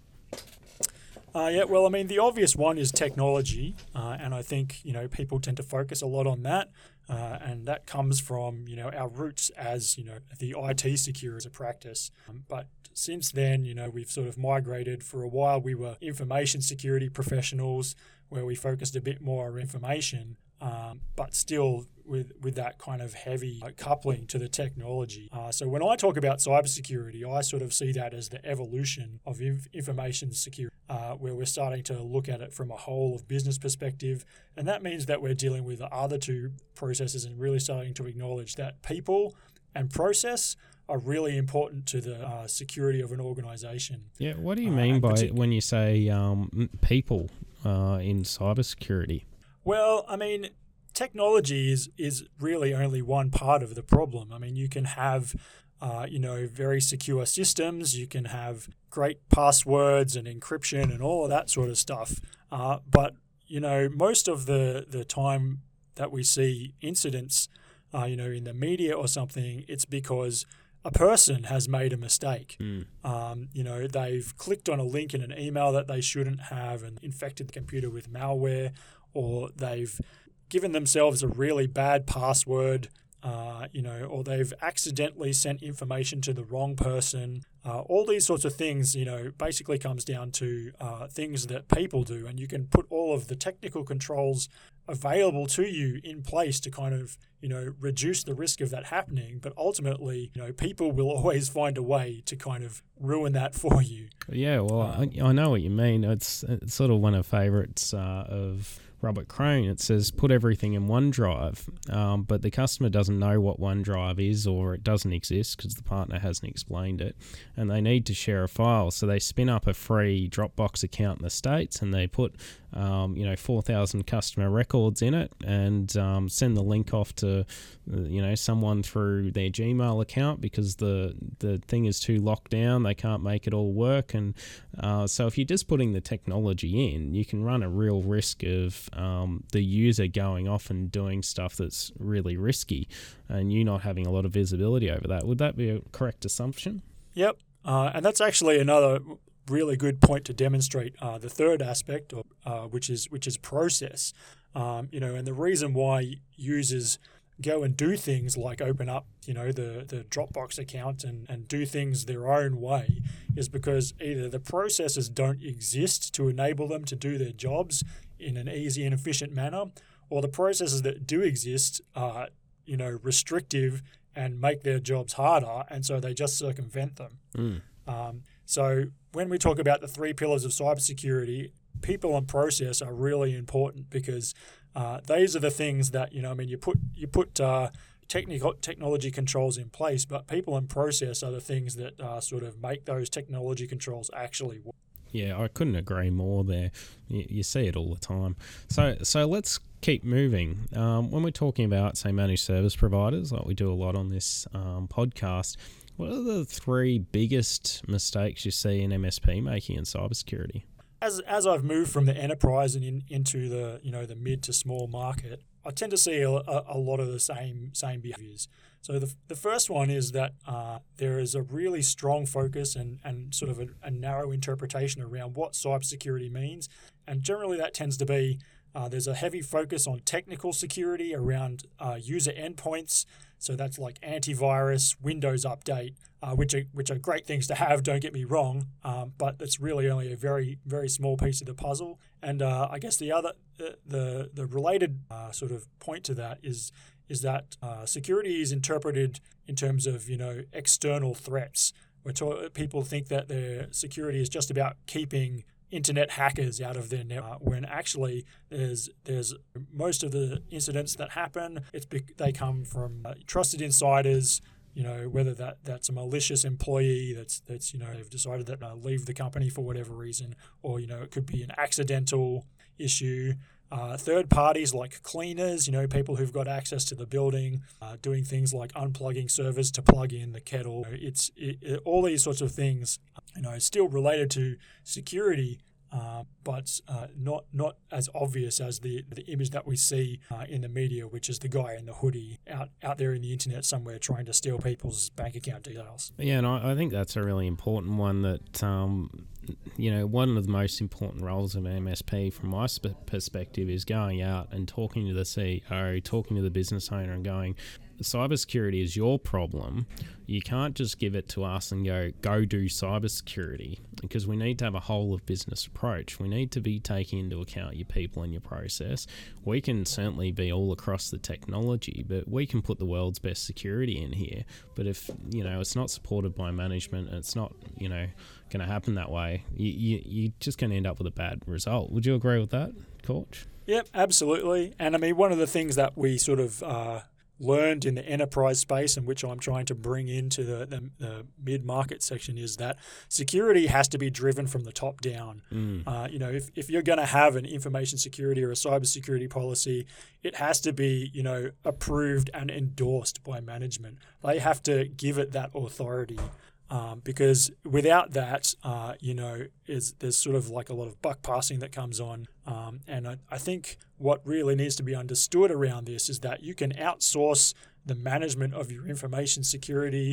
Uh, yeah, well, I mean, the obvious one is technology, uh, and I think, you know, people tend to focus a lot on that, uh, and that comes from, you know, our roots as, you know, the I T security as a practice. Um, but since then, you know, we've sort of migrated. For a while, we were information security professionals, where we focused a bit more on information, um, but still with with that kind of heavy uh, coupling to the technology. Uh, so when I talk about cybersecurity, I sort of see that as the evolution of inf- information security, uh, where we're starting to look at it from a whole of business perspective. And that means that we're dealing with the other two processes and really starting to acknowledge that people and process are really important to the uh, security of an organization. Yeah, what do you mean uh, by partic- when you say um, people uh, in cybersecurity? Well, I mean, technology is is really only one part of the problem. I mean, you can have, uh, you know, very secure systems. You can have great passwords and encryption and all of that sort of stuff. Uh, but, you know, most of the, the time that we see incidents, uh, you know, in the media or something, it's because a person has made a mistake. Mm. Um, you know, they've clicked on a link in an email that they shouldn't have and infected the computer with malware, or they've given themselves a really bad password, uh, you know, or they've accidentally sent information to the wrong person. Uh, all these sorts of things, you know, basically comes down to uh, things that people do, and you can put all of the technical controls available to you in place to kind of, you know, reduce the risk of that happening. But ultimately, you know, people will always find a way to kind of ruin that for you. Yeah, well, I, I know what you mean. It's, it's sort of one of the favourites uh, of Robert Crane. It says put everything in OneDrive, um, but the customer doesn't know what OneDrive is, or it doesn't exist because the partner hasn't explained it, and they need to share a file. So they spin up a free Dropbox account in the States, and they put um, you know four thousand customer records in it, and um, send the link off to you know someone through their Gmail account because the the thing is too locked down. They can't make it all work, and uh, so if you're just putting the technology in, you can run a real risk of Um, the user going off and doing stuff that's really risky, and you not having a lot of visibility over that. Would that be a correct assumption? Yep, uh, and that's actually another really good point to demonstrate uh, the third aspect, of, uh, which is which is process. Um, you know, and the reason why users go and do things like open up, you know, the, the Dropbox account and, and do things their own way is because either the processes don't exist to enable them to do their jobs in an easy and efficient manner, or the processes that do exist are, you know, restrictive and make their jobs harder, and so they just circumvent them. Mm. Um, so when we talk about the three pillars of cybersecurity, people and process are really important because uh, these are the things that, you know, I mean, you put you put uh, technical technology controls in place, but people and process are the things that uh, sort of make those technology controls actually work. Yeah, I couldn't agree more there. You, you see it all the time. So so let's keep moving. Um, when we're talking about, say, managed service providers, like we do a lot on this um, podcast, what are the three biggest mistakes you see an M S P making in cybersecurity? As as I've moved from the enterprise and in, into the you know the mid to small market, I tend to see a, a, a lot of the same same behaviors. So the the first one is that uh, there is a really strong focus and, and sort of a, a narrow interpretation around what cybersecurity means, and generally that tends to be uh, there's a heavy focus on technical security around uh, user endpoints. So that's like antivirus, Windows Update, uh, which are which are great things to have. Don't get me wrong, um, but it's really only a very very small piece of the puzzle. And uh, I guess the other the the, the related uh, sort of point to that is is that uh, security is interpreted in terms of you know external threats. Where to- people think that their security is just about keeping internet hackers out of their network, when actually there's there's most of the incidents that happen, it's be- they come from uh, trusted insiders, you know, whether that, that's a malicious employee that's that's you know they've decided that uh, leave the company for whatever reason, or you know it could be an accidental issue. Uh, third parties like cleaners, you know, people who've got access to the building, uh, doing things like unplugging servers to plug in the kettle. It's it, it, all these sorts of things, you know, still related to security, uh, but uh, not not as obvious as the the image that we see uh, in the media, which is the guy in the hoodie out, out there in the internet somewhere trying to steal people's bank account details. Yeah, and I, I think that's a really important one that, um, you know, one of the most important roles of an M S P from my sp- perspective is going out and talking to the C E O, talking to the business owner and going, cybersecurity is your problem. You can't just give it to us and go, go do cybersecurity, because we need to have a whole of business approach. We need to be taking into account your people and your process. We can certainly be all across the technology, but we can put the world's best security in here. But if, you know, it's not supported by management and it's not, you know, going to happen that way, you, you, you're just going to end up with a bad result. Would you agree with that, Coach? Yep, absolutely. And I mean, one of the things that we sort of uh, learned in the enterprise space, and which I'm trying to bring into the, the, the mid-market section, is that security has to be driven from the top down. Mm. Uh, you know, if, if you're going to have an information security or a cybersecurity policy, it has to be, you know, approved and endorsed by management. They have to give it that authority. Um, because without that, uh, you know, is there's sort of like a lot of buck passing that comes on. Um, and I, I think what really needs to be understood around this is that you can outsource the management of your information security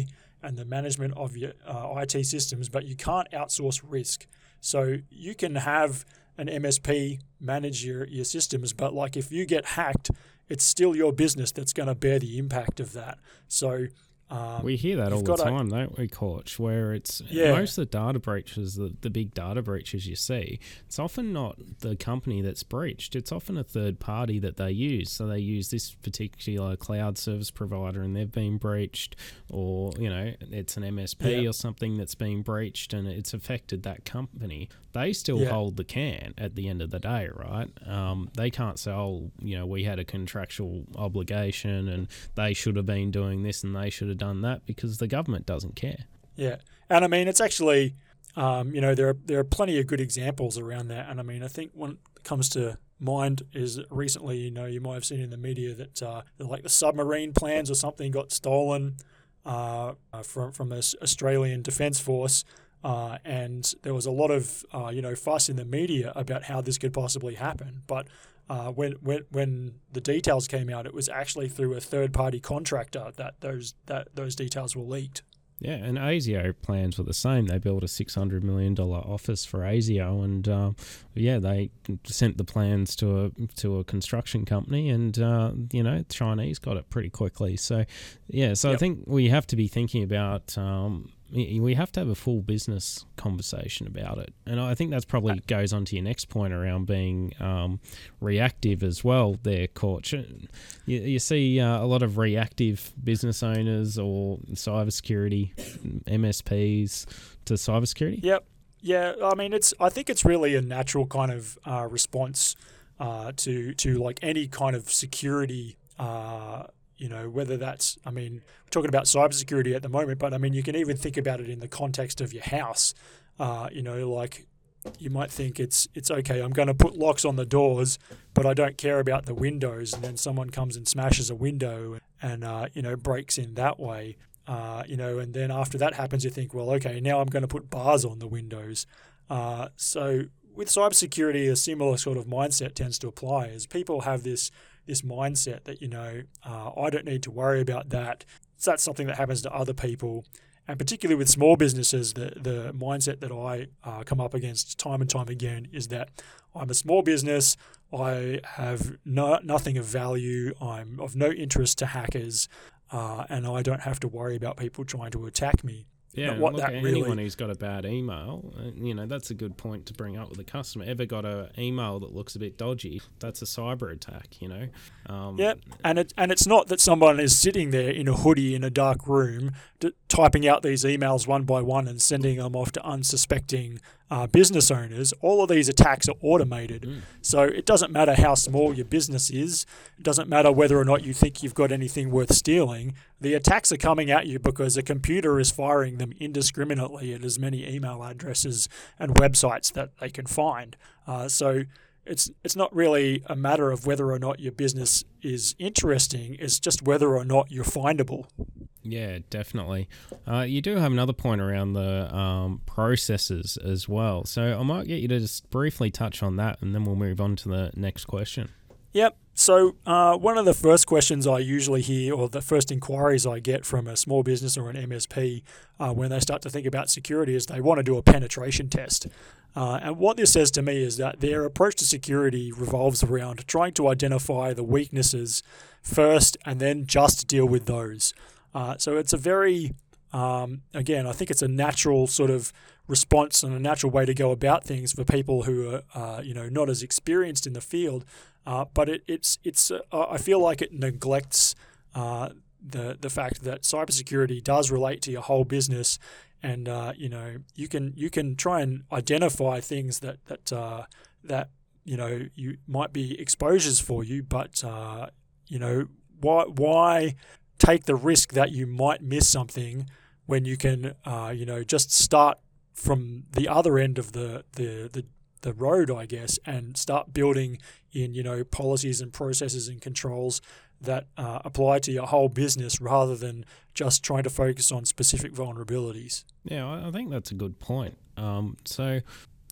and the management of your uh, I T systems, but you can't outsource risk. So you can have an M S P manage your, your systems, but like if you get hacked, it's still your business that's going to bear the impact of that. So um, we hear that all the got a- time, don't we, Coach? Where it's Yeah. most of the data breaches, the, the big data breaches you see, it's often not the company that's breached. It's often a third party that they use. So they use this particular cloud service provider and they've been breached, or, you know, it's an M S P Yeah. or something that's been breached and it's affected that company. They still Yeah. hold the can at the end of the day, right? Um, they can't say, oh, you know, we had a contractual obligation and they should have been doing this and they should have done that, because the government doesn't care. Yeah, and I mean it's actually, um, you know, there are there are plenty of good examples around that, and I mean I think one that comes to mind is recently, you know, you might have seen in the media that uh, like the submarine plans or something got stolen uh, from from the Australian Defence Force. Uh, and there was a lot of uh, you know fuss in the media about how this could possibly happen. But uh, when when when the details came out, it was actually through a third party contractor that those that those details were leaked. Yeah, and ASIO plans were the same. They built a six hundred million dollars office for ASIO, and uh, yeah, they sent the plans to a to a construction company, and uh, you know, Chinese got it pretty quickly. So yeah, so Yep. I think we have to be thinking about. Um, we have to have a full business conversation about it. And I think that's probably goes on to your next point around being um, reactive as well there, Coach. You, you see uh, a lot of reactive business owners or cybersecurity M S Ps to cybersecurity. Yep. Yeah, I mean, it's. I think it's really a natural kind of uh, response uh, to to like any kind of security. Uh, you know, whether that's, I mean, we're talking about cybersecurity at the moment, but I mean, you can even think about it in the context of your house. Uh, you know, like you might think it's it's okay, I'm going to put locks on the doors, but I don't care about the windows, and then someone comes and smashes a window and uh, you know breaks in that way. Uh, you know, and then after that happens, you think, well, okay, now I'm going to put bars on the windows. Uh, so with cybersecurity, a similar sort of mindset tends to apply. As people have this this mindset that, you know, uh, I don't need to worry about that. So that's something that happens to other people. And particularly with small businesses, the the mindset that I uh, come up against time and time again is that I'm a small business, I have no, nothing of value, I'm of no interest to hackers, uh, and I don't have to worry about people trying to attack me. Yeah, But what look, that anyone really, who's got a bad email, uh, you know, that's a good point to bring up with the customer. Ever got an email that looks a bit dodgy? That's a cyber attack, you know. Um, yeah, and it and it's not that someone is sitting there in a hoodie in a dark room, d- typing out these emails one by one and sending them off to unsuspecting uh, business owners. All of these attacks are automated, Mm. so it doesn't matter how small your business is. It doesn't matter whether or not you think you've got anything worth stealing. The attacks are coming at you because a computer is firing them indiscriminately at as many email addresses and websites that they can find. Uh, so it's it's not really a matter of whether or not your business is interesting. It's just whether or not you're findable. Yeah, definitely. Uh, you do have another point around the um, processes as well. So I might get you to just briefly touch on that, and then we'll move on to the next question. Yep. So uh, one of the first questions I usually hear, or the first inquiries I get from a small business or an M S P uh, when they start to think about security is they want to do a penetration test. Uh, and what this says to me is that their approach to security revolves around trying to identify the weaknesses first and then just deal with those. Uh, so it's a very, um, again, I think it's a natural sort of response and a natural way to go about things for people who are, uh, you know, not as experienced in the field. Uh, but it, it's it's uh, I feel like it neglects uh, the the fact that cybersecurity does relate to your whole business, and uh, you know you can you can try and identify things that that uh, that you know you might be exposures for you, but uh, you know why why take the risk that you might miss something when you can uh, you know just start from the other end of the the the the road, I guess, and start building in, you know, policies and processes and controls that uh, apply to your whole business rather than just trying to focus on specific vulnerabilities. Yeah, I I think that's a good point. Um, so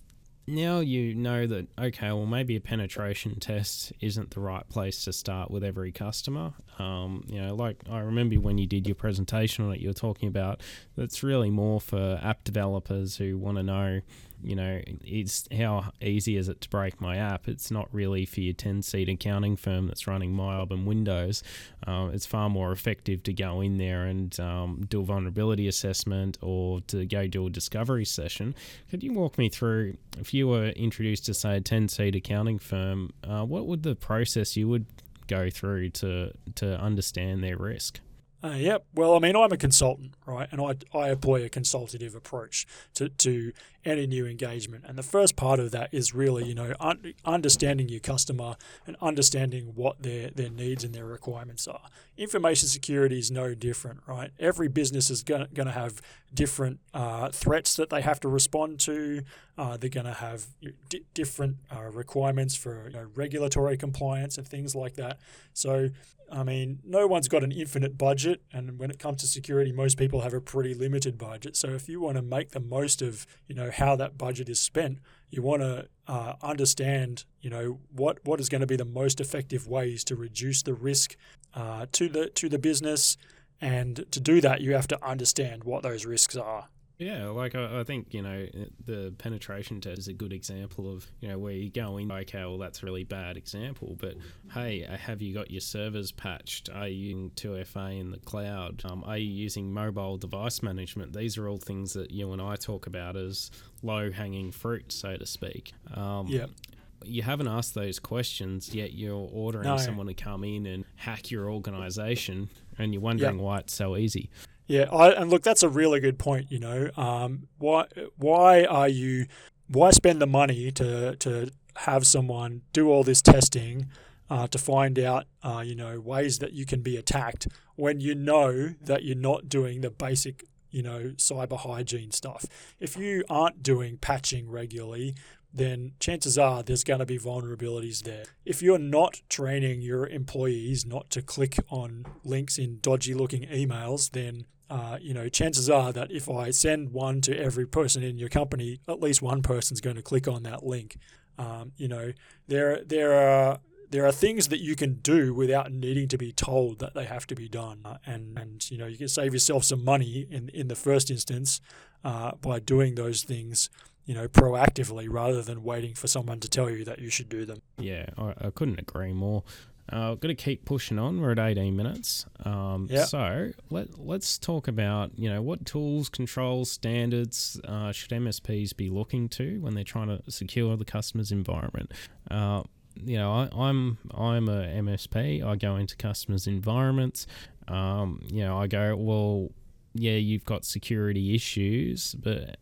now you know that, okay, well, maybe a penetration test isn't the right place to start with every customer. Um, you know, like I remember when you did your presentation on it, you were talking about that's really more for app developers who want to know, you know, it's how easy is it to break my app? It's not really for your ten-seat accounting firm that's running MYOB and Windows. Uh, it's far more effective to go in there and um, do a vulnerability assessment or to go do a discovery session. Could you walk me through, if you were introduced to, say, a ten-seat accounting firm, uh, what would the process you would go through to to understand their risk? Uh, yep. Well, I mean, I'm a consultant, right? And I, I employ a consultative approach to, to any new engagement. And the first part of that is really, you know, un- understanding your customer and understanding what their, their needs and their requirements are. Information security is no different, right? Every business is going to have different uh, threats that they have to respond to. Uh, they're going to have d- different uh, requirements for, you know, regulatory compliance and things like that. So, I mean, no one's got an infinite budget, and when it comes to security, most people have a pretty limited budget. So if you want to make the most of, you know, how that budget is spent, you want to uh, understand, you know, what, what is going to be the most effective ways to reduce the risk uh, to the to the business, and to do that, you have to understand what those risks are. Yeah, like I, I think, you know, the penetration test is a good example of, you know, where you go in, okay, well, that's a really bad example, but hey, have you got your servers patched? Are you using two F A in the cloud? Um, are you using mobile device management? These are all things that you and I talk about as low-hanging fruit, so to speak. Um, yeah. You haven't asked those questions, yet you're ordering no. someone to come in and hack your organisation, and you're wondering yep. why it's so easy. Yeah, I, and look, that's a really good point. You know, um, why why are you why spend the money to to have someone do all this testing uh, to find out uh, you know ways that you can be attacked when you know that you're not doing the basic you know cyber hygiene stuff? If you aren't doing patching regularly, then chances are there's going to be vulnerabilities there. If you're not training your employees not to click on links in dodgy-looking emails, then uh, you know chances are that if I send one to every person in your company, at least one person's going to click on that link. Um, you know, there there are there are things that you can do without needing to be told that they have to be done, uh, and and you know you can save yourself some money in in the first instance uh, by doing those things, you know, proactively rather than waiting for someone to tell you that you should do them. Yeah, I, I couldn't agree more. Uh, got to keep pushing on. We're at eighteen minutes. Um, yep. So let, let's talk about, you know, what tools, controls, standards uh, should M S Ps be looking to when they're trying to secure the customer's environment. Uh, you know, I, I'm I'm a M S P. I go into customers' environments. Um, you know, I go, well, yeah, you've got security issues, but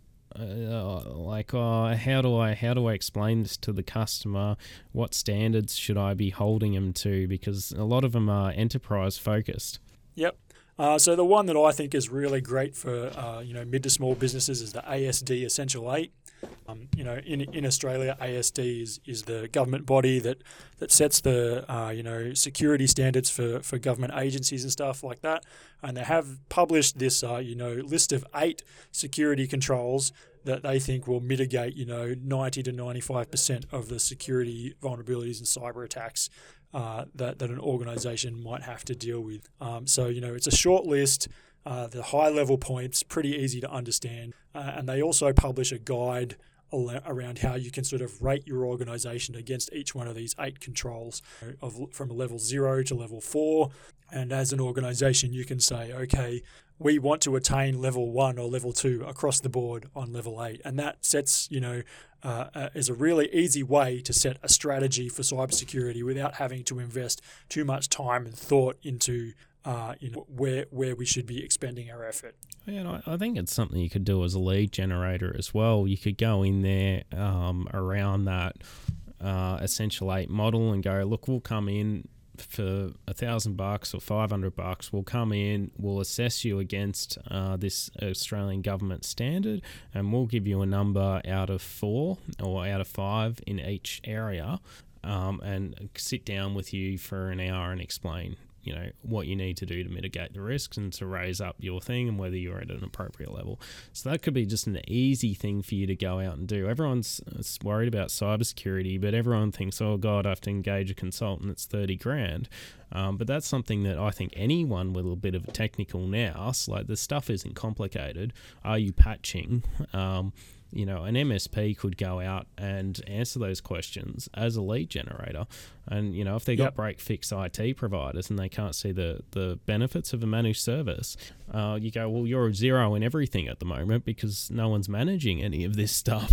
Uh, like, uh, how do I how do I explain this to the customer? What standards should I be holding them to? Because a lot of them are enterprise focused. Yep. Uh, so the one that I think is really great for uh, you know mid to small businesses is the A S D Essential eight. Um, you know, in in Australia, A S D is, is the government body that that sets the uh, you know security standards for, for government agencies and stuff like that. And they have published this uh, you know list of eight security controls that they think will mitigate you know ninety to ninety-five percent of the security vulnerabilities and cyber attacks uh, that that an organisation might have to deal with. Um, so you know it's a short list. Uh, the high-level points, pretty easy to understand. Uh, and they also publish a guide al- around how you can sort of rate your organization against each one of these eight controls, of from level zero to level four. And as an organization, you can say, okay, we want to attain level one or level two across the board on level eight. And that sets, you know, uh, uh, is a really easy way to set a strategy for cybersecurity without having to invest too much time and thought into Uh, you know where where we should be expending our effort. Yeah, and I, I think it's something you could do as a lead generator as well. You could go in there um, around that uh, Essential eight model and go, look, we'll come in for a thousand bucks or five hundred bucks. We'll come in, we'll assess you against uh, this Australian government standard, and we'll give you a number out of four or out of five in each area, um, and sit down with you for an hour and explain you know, what you need to do to mitigate the risks and to raise up your thing and whether you're at an appropriate level. So that could be just an easy thing for you to go out and do. Everyone's worried about cybersecurity, but everyone thinks, oh God, I have to engage a consultant, it's thirty grand. Um, but that's something that I think anyone with a bit of a technical nous, like the stuff isn't complicated. Are you patching? Um, You know, an M S P could go out and answer those questions as a lead generator. And, you know, if they got Yep. break-fix I T providers and they can't see the, the benefits of a managed service, uh, you go, well, you're a zero in everything at the moment because no one's managing any of this stuff.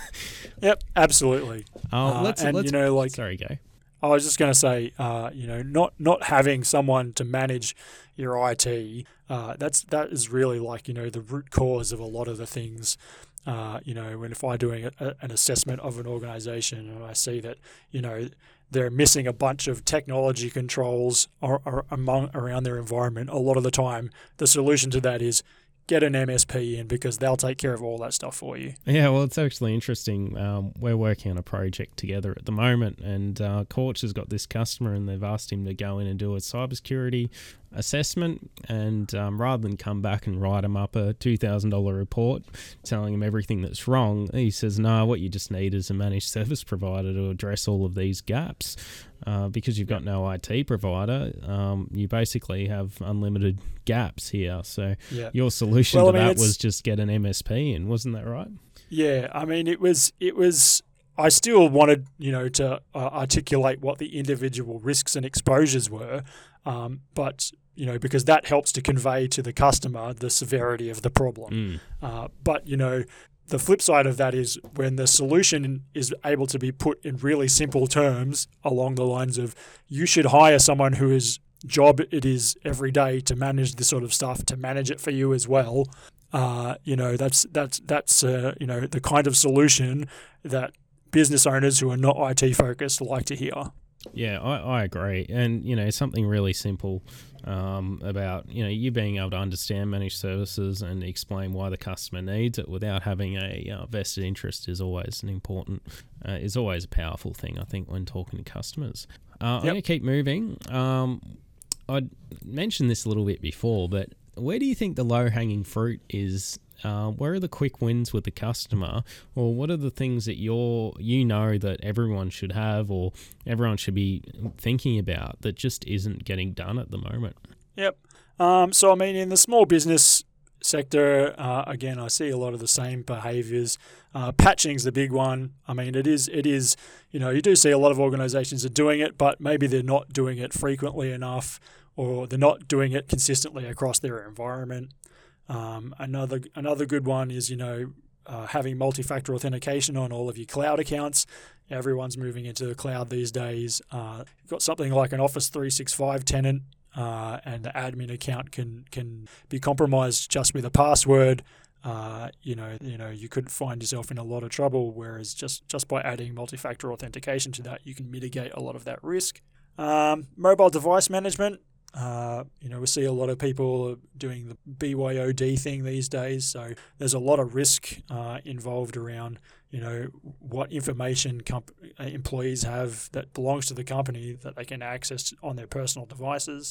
Yep, absolutely. Uh, let's, and, let's, you know, like, sorry, go. I was just going to say, uh, you know, not not having someone to manage your I T, uh, that's that is really like, you know, the root cause of a lot of the things. Uh, you know, when if I'm doing a, a, an assessment of an organization and I see that, you know, they're missing a bunch of technology controls or, or among around their environment, a lot of the time the solution to that is get an M S P in because they'll take care of all that stuff for you. Yeah, well, it's actually interesting. Um, we're working on a project together at the moment, and uh, Corch has got this customer, and they've asked him to go in and do a cybersecurity assessment, and um, rather than come back and write him up a two thousand dollars report telling him everything that's wrong, he says, no, what you just need is a managed service provider to address all of these gaps. Uh, because you've got no I T provider, um, you basically have unlimited gaps here. So Yeah. your solution Well, to I mean, that it's- was just get an M S P in, wasn't that right? Yeah, I mean, it was it was. I still wanted, you know, to uh, articulate what the individual risks and exposures were, um, but you know, because that helps to convey to the customer the severity of the problem. Mm. Uh, but you know, the flip side of that is when the solution is able to be put in really simple terms along the lines of you should hire someone whose job it is every day to manage this sort of stuff, to manage it for you as well. Uh, you know, that's that's that's uh, you know, the kind of solution that business owners who are not I T focused like to hear. Yeah, I, I agree. And, you know, something really simple um, about, you know, you being able to understand managed services and explain why the customer needs it without having a uh, vested interest is always an important, uh, is always a powerful thing, I think, when talking to customers. Uh, I'm Yep. going to keep moving. Um, I mentioned this a little bit before, but where do you think the low-hanging fruit is? Uh, where are the quick wins with the customer, or what are the things that you're you know that everyone should have or everyone should be thinking about that just isn't getting done at the moment? Yep. Um, so I mean, in the small business sector, uh, again, I see a lot of the same behaviours. Uh, patching's the big one. I mean, it is it is you know, you do see a lot of organisations are doing it, but maybe they're not doing it frequently enough, or they're not doing it consistently across their environment. Um, another another good one is, you know, uh, having multi-factor authentication on all of your cloud accounts. Everyone's moving into the cloud these days. Uh, you've got something like an Office three sixty-five tenant, uh, and the admin account can can be compromised just with a password. Uh, you know, you know, you could find yourself in a lot of trouble. Whereas just just by adding multi-factor authentication to that, you can mitigate a lot of that risk. Um, mobile device management. Uh, you know, we see a lot of people doing the B Y O D thing these days, so there's a lot of risk uh, involved around, you know, what information comp- employees have that belongs to the company that they can access on their personal devices.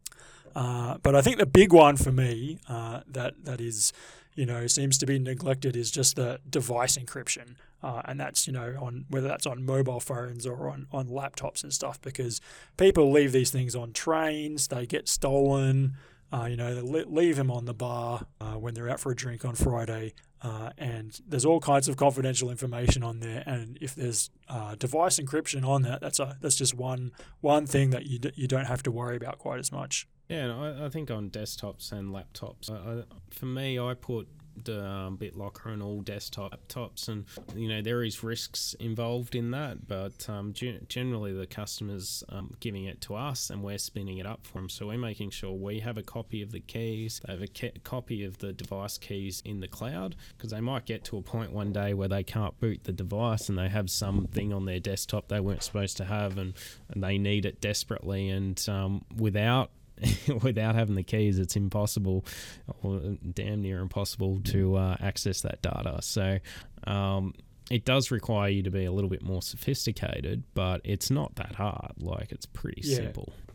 Uh, but I think the big one for me uh, that that is, you know, seems to be neglected is just the device encryption. Uh, and that's, you know, on whether that's on mobile phones or on, on laptops and stuff, because people leave these things on trains, they get stolen, uh, you know, they le- leave them on the bar uh, when they're out for a drink on Friday, uh, and there's all kinds of confidential information on there. And if there's uh, device encryption on that, that's a that's just one one thing that you d- you don't have to worry about quite as much. Yeah, and I, I think on desktops and laptops, I, I, for me, I put the um, BitLocker on all desktop laptops, and you know there is risks involved in that, but um, gen- generally the customer's um, giving it to us and we're spinning it up for them, so we're making sure we have a copy of the keys, they have a ke- copy of the device keys in the cloud, because they might get to a point one day where they can't boot the device and they have something on their desktop they weren't supposed to have, and, and they need it desperately, and um, without without having the keys, it's impossible, or damn near impossible, to uh, access that data. So um, it does require you to be a little bit more sophisticated, but it's not that hard. Like, it's pretty Yeah. simple.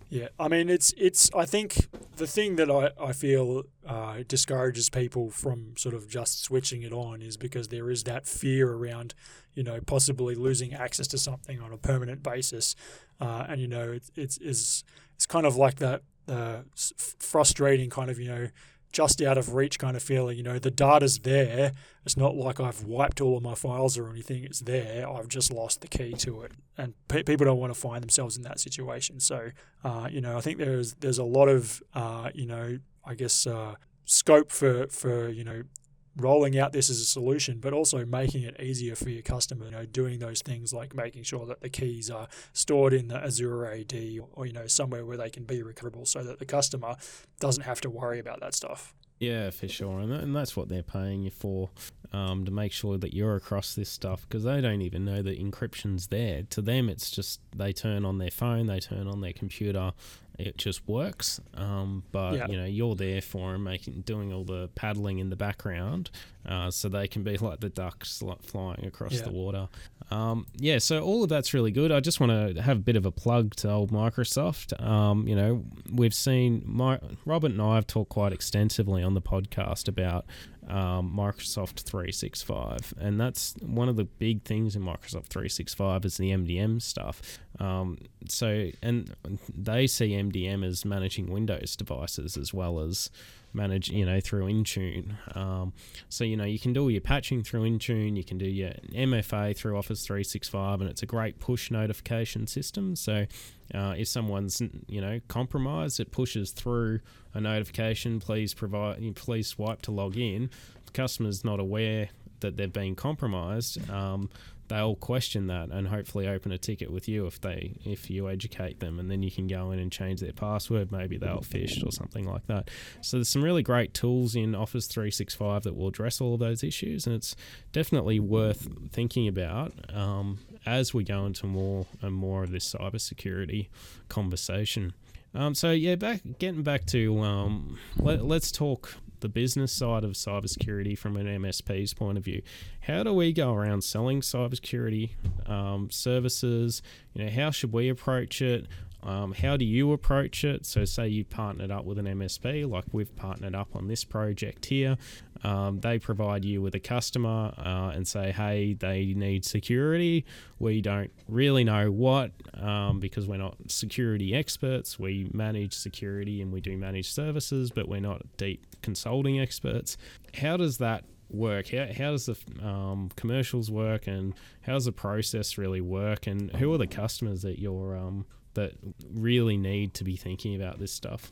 Yeah, I mean, it's it's. I think the thing that I I feel uh, discourages people from sort of just switching it on is because there is that fear around, you know, possibly losing access to something on a permanent basis, uh, and you know, it's it's is it's kind of like that uh, frustrating kind of, you know, just out of reach kind of feeling. You know, the data's there. It's not like I've wiped all of my files or anything. It's there. I've just lost the key to it. And pe- people don't want to find themselves in that situation. So, uh, you know, I think there's there's a lot of, uh, you know, I guess uh, scope for, for, you know, rolling out this as a solution, but also making it easier for your customer, you know, doing those things like making sure that the keys are stored in the Azure A D or, you know, somewhere where they can be recoverable so that the customer doesn't have to worry about that stuff. Yeah, for sure. And, and that's what they're paying you for, um, to make sure that you're across this stuff, because they don't even know that encryption's there. To them, it's just they turn on their phone, they turn on their computer, it just works. Um, but, yeah. you know, you're there for them, making, doing all the paddling in the background, uh, so they can be like the ducks flying across yeah. the water. Um, yeah, so all of that's really good. I just want to have a bit of a plug to old Microsoft. Um, you know, we've seen, my, Robert and I have talked quite extensively on the podcast about um, Microsoft three sixty-five, and that's one of the big things in Microsoft three sixty-five is the M D M stuff. Um, so, and they see M D M as managing Windows devices as well as manage, you know, through Intune. Um, so, you know, you can do all your patching through Intune, you can do your M F A through Office three sixty-five, and it's a great push notification system. So uh, if someone's, you know, compromised, it pushes through a notification, please provide, please swipe to log in. If the customer's not aware that they've been compromised, um, they'll question that and hopefully open a ticket with you if they if you educate them, and then you can go in and change their password. Maybe they were phished or something like that. So there's some really great tools in Office three sixty-five that will address all of those issues, and it's definitely worth thinking about um, as we go into more and more of this cybersecurity conversation. Um, so yeah, back getting back to um, let, let's talk the business side of cybersecurity from an M S P's point of view. How do we go around selling cybersecurity um, services? You know, how should we approach it? Um, how do you approach it? So say you partnered up with an M S P, like we've partnered up on this project here. Um, they provide you with a customer uh, and say, hey, they need security. We don't really know what, um, because we're not security experts. We manage security and we do manage services, but we're not deep consulting experts. How does that work? How, how does the um, commercials work, and how does the process really work, and who are the customers that you're um, that really need to be thinking about this stuff?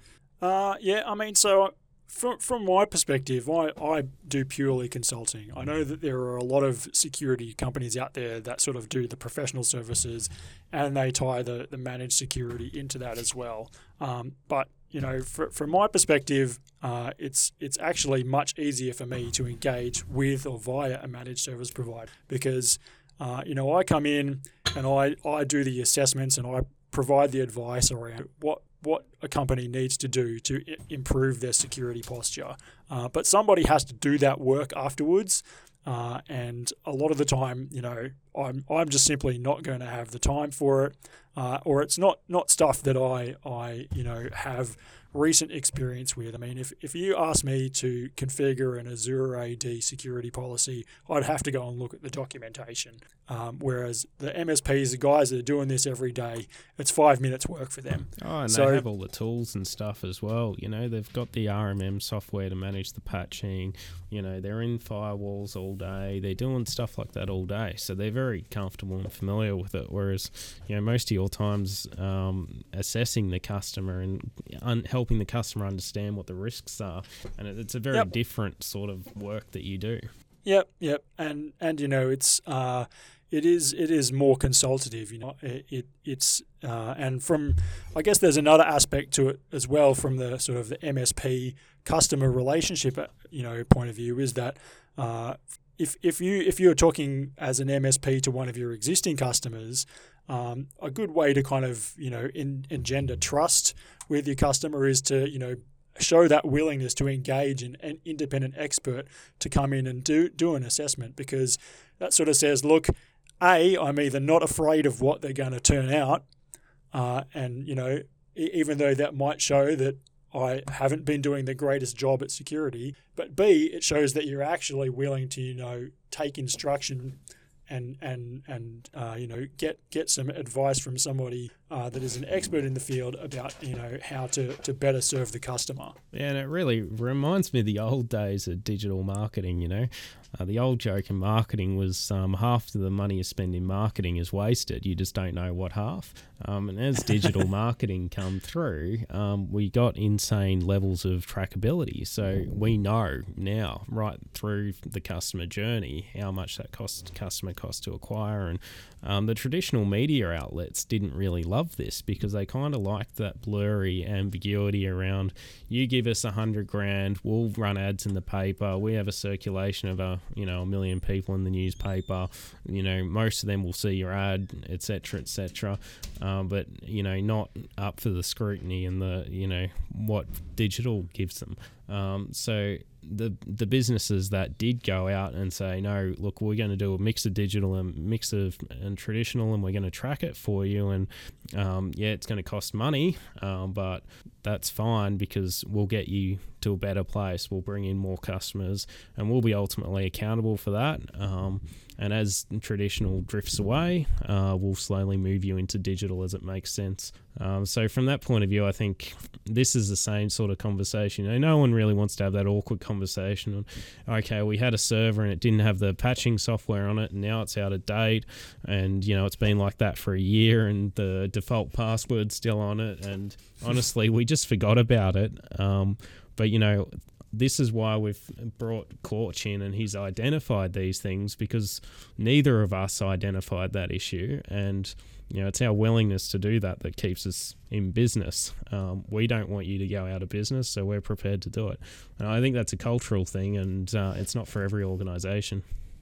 Uh, yeah, I mean, so from from my perspective, I, I do purely consulting. I know that there are a lot of security companies out there that sort of do the professional services, and they tie the, the managed security into that as well. Um, but you know, for, from my perspective, uh, it's it's actually much easier for me to engage with or via a managed service provider, because uh, you know, I come in and I, I do the assessments and I provide the advice around what what a company needs to do to I- improve their security posture. Uh, but somebody has to do that work afterwards. Uh, and a lot of the time, you know, I'm I'm just simply not going to have the time for it, uh, or it's not, not stuff that I I you know have recent experience with. I mean, if, if you ask me to configure an Azure A D security policy, I'd have to go and look at the documentation. Um, whereas the M S Ps, the guys that are doing this every day, it's five minutes work for them. Oh, and so, they have all the tools and stuff as well. You know, they've got the R M M software to manage the patching. You know, they're in firewalls all day. They're doing stuff like that all day. So they're very comfortable and familiar with it. Whereas, you know, most of your time's um, assessing the customer and un- helping the customer understand what the risks are. And it, it's a very yep. different sort of work that you do. Yep, yep. And, and you know, it's... Uh, It is it is more consultative, you know. It, it it's uh, and from, I guess there's another aspect to it as well from the sort of the M S P customer relationship, you know, point of view, is that uh, if if you if you're talking as an M S P to one of your existing customers, um, a good way to kind of you know in, engender trust with your customer is to you know show that willingness to engage an, an independent expert to come in and do do an assessment, because that sort of says, look, A, I'm either not afraid of what they're going to turn out, uh, and, you know, e- even though that might show that I haven't been doing the greatest job at security, but B, it shows that you're actually willing to, you know, take instruction and and and uh, you know get get some advice from somebody uh, that is an expert in the field about, you know, how to, to better serve the customer. Yeah, and it really reminds me of the old days of digital marketing. You know, uh, the old joke in marketing was um, half of the money you spend in marketing is wasted. You just don't know what half. Um, and as digital marketing come through, um, we got insane levels of trackability. So we know now, right through the customer journey, how much that cost customer cost to acquire. And um, the traditional media outlets didn't really love this because they kind of liked that blurry ambiguity around, you give us a hundred grand, we'll run ads in the paper, we have a circulation of a you know a million people in the newspaper, you know most of them will see your ad, etc, etc, um, but you know not up for the scrutiny and the you know what digital gives them. Um, so the the businesses that did go out and say, no, look, we're going to do a mix of digital and mix of and traditional, and we're going to track it for you, and um, yeah, it's going to cost money, um, but that's fine because we'll get you to a better place. We'll bring in more customers, and we'll be ultimately accountable for that. Um, and as traditional drifts away, uh, we'll slowly move you into digital as it makes sense. Um, so from that point of view, I think this is the same sort of conversation. You know, no one really wants to have that awkward conversation on, okay, we had a server and it didn't have the patching software on it, and now it's out of date, and you know it's been like that for a year, and the default password's still on it, and honestly, we just forgot about it. Um, but you know, this is why we've brought Korch in, and he's identified these things because neither of us identified that issue, and you know it's our willingness to do that that keeps us in business. Um, we don't want you to go out of business, so we're prepared to do it. And I think that's a cultural thing, and uh, it's not for every organisation.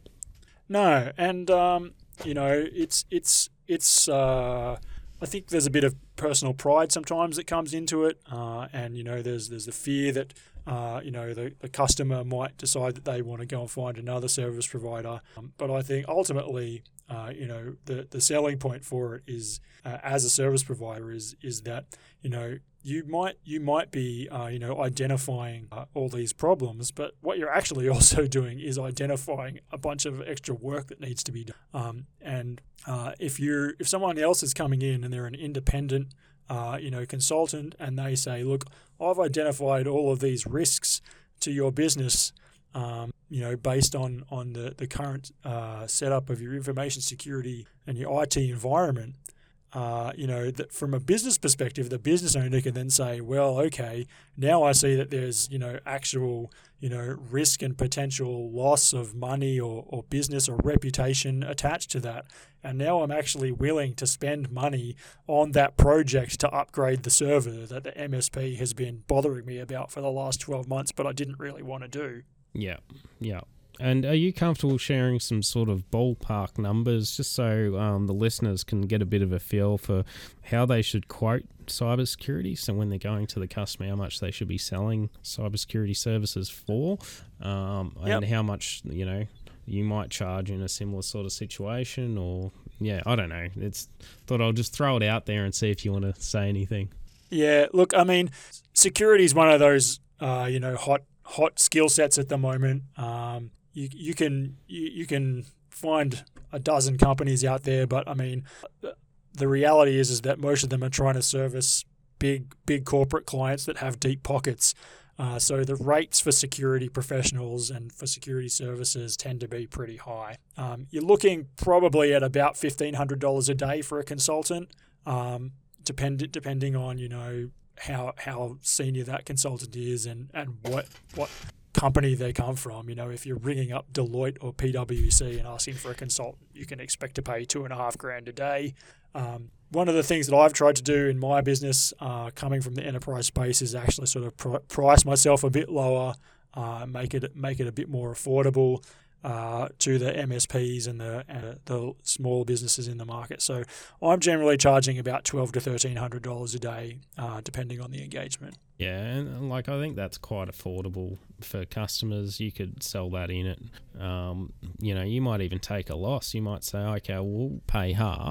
No, and um, you know it's it's it's. Uh, I think there's a bit of personal pride sometimes that comes into it, uh, and you know there's there's the fear that uh, you know the, the customer might decide that they want to go and find another service provider. Um, but I think ultimately, uh, you know, the the selling point for it is uh, as a service provider is is that you know you might you might be uh, you know identifying uh, all these problems, but what you're actually also doing is identifying a bunch of extra work that needs to be done. Um, and uh, if you if someone else is coming in and they're an independent uh, you know consultant, and they say, look, I've identified all of these risks to your business, um, you know, based on on the the current uh, setup of your information security and your I T environment. Uh, you know, that from a business perspective, the business owner can then say, well, okay, now I see that there's, you know, actual, you know, risk and potential loss of money or, or business or reputation attached to that. And now I'm actually willing to spend money on that project to upgrade the server that the M S P has been bothering me about for the last twelve months, but I didn't really want to do. Yeah, yeah. And are you comfortable sharing some sort of ballpark numbers just so um, the listeners can get a bit of a feel for how they should quote cybersecurity? So when they're going to the customer, how much they should be selling cybersecurity services for, um, yep. and how much, you know, you might charge in a similar sort of situation, or, yeah, I don't know. It's thought I'll just throw it out there and see if you want to say anything. Yeah, look, I mean, security is one of those, uh, you know, hot hot skill sets at the moment. Um, You you can you, you can find a dozen companies out there, but I mean, the reality is is that most of them are trying to service big big corporate clients that have deep pockets. Uh, so the rates for security professionals and for security services tend to be pretty high. Um, you're looking probably at about fifteen hundred dollars a day for a consultant, um, depend, depending on you know how how senior that consultant is and, and what what. company they come from. You know, if you're ringing up Deloitte or P W C and asking for a consultant, you can expect to pay two and a half grand a day. Um, one of the things that I've tried to do in my business, uh, coming from the enterprise space, is actually sort of pr- price myself a bit lower, uh, make it make it a bit more affordable uh, to the M S Ps and the uh, the small businesses in the market. So I'm generally charging about twelve to thirteen hundred dollars a day, uh, depending on the engagement. Yeah, and like I think that's quite affordable for customers. You could sell that in it. Um, you know, you might even take a loss. You might say, okay, we'll pay half,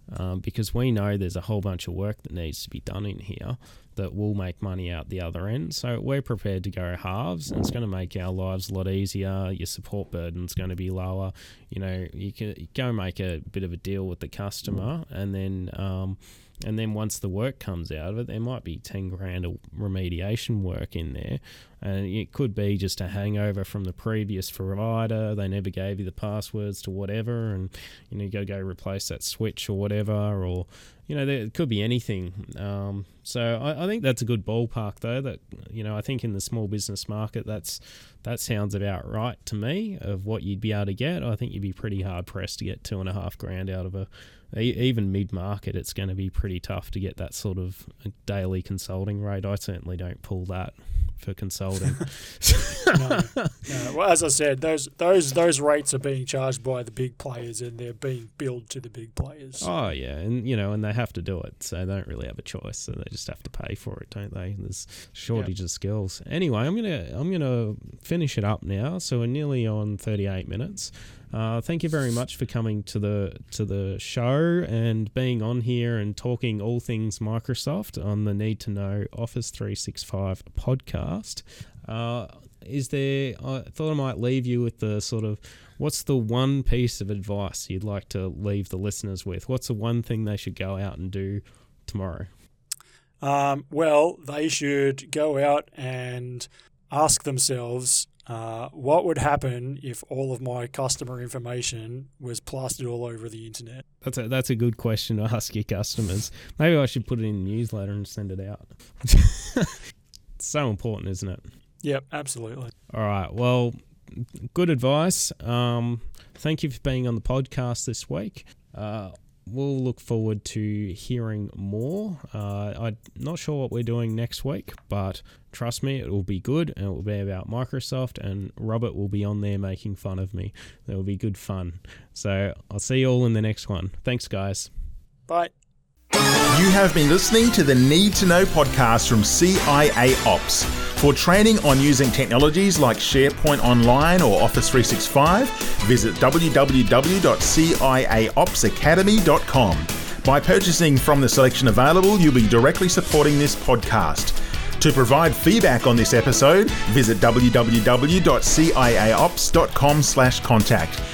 um, because we know there's a whole bunch of work that needs to be done in here that will make money out the other end. So we're prepared to go halves, and it's going to make our lives a lot easier. Your support burden's going to be lower. You know, you can go make a bit of a deal with the customer, and then um, and then once the work comes out of it, there might be ten grand of remediation work in there, and it could be just a hangover from the previous provider. They never gave you the passwords to whatever, and you know you got to go replace that switch or whatever, or you know, there it could be anything. Um, so I, I think that's a good ballpark, though. That you know, I think in the small business market, that's that sounds about right to me of what you'd be able to get. I think you'd be pretty hard pressed to get two and a half grand out of a even mid market. It's going to be pretty tough to get that sort of daily consulting rate. I certainly don't pull that for consulting. no, no. Well, as I said, those those those rates are being charged by the big players, and they're being billed to the big players. Oh yeah, and you know, and they have to do it, so they don't really have a choice. So they just have to pay for it, don't they? There's shortage yep. of skills. Anyway, I'm gonna I'm gonna finish it up now. So we're nearly on thirty-eight minutes. Uh, thank you very much for coming to the to the show and being on here and talking all things Microsoft on the Need to Know Office three sixty-five podcast. Uh, is there? I thought I might leave you with the sort of what's the one piece of advice you'd like to leave the listeners with? What's the one thing they should go out and do tomorrow? Um, well, they should go out and ask themselves, Uh, what would happen if all of my customer information was plastered all over the internet? That's a that's a good question to ask your customers. Maybe I should put it in a newsletter and send it out. It's so important, isn't it? Yep, absolutely. All right. Well, good advice. Um, thank you for being on the podcast this week. Uh, we'll look forward to hearing more. Uh, I'm not sure what we're doing next week, but trust me, it will be good, and it will be about Microsoft, and Robert will be on there making fun of me. That will be good fun. So I'll see you all in the next one. Thanks, guys. Bye. You have been listening to the Need to Know podcast from C I A Ops. For training on using technologies like SharePoint Online or Office three sixty-five, visit w w w dot c i a ops academy dot com. By purchasing from the selection available, you'll be directly supporting this podcast. To provide feedback on this episode, visit w w w dot c i a ops dot com slash contact.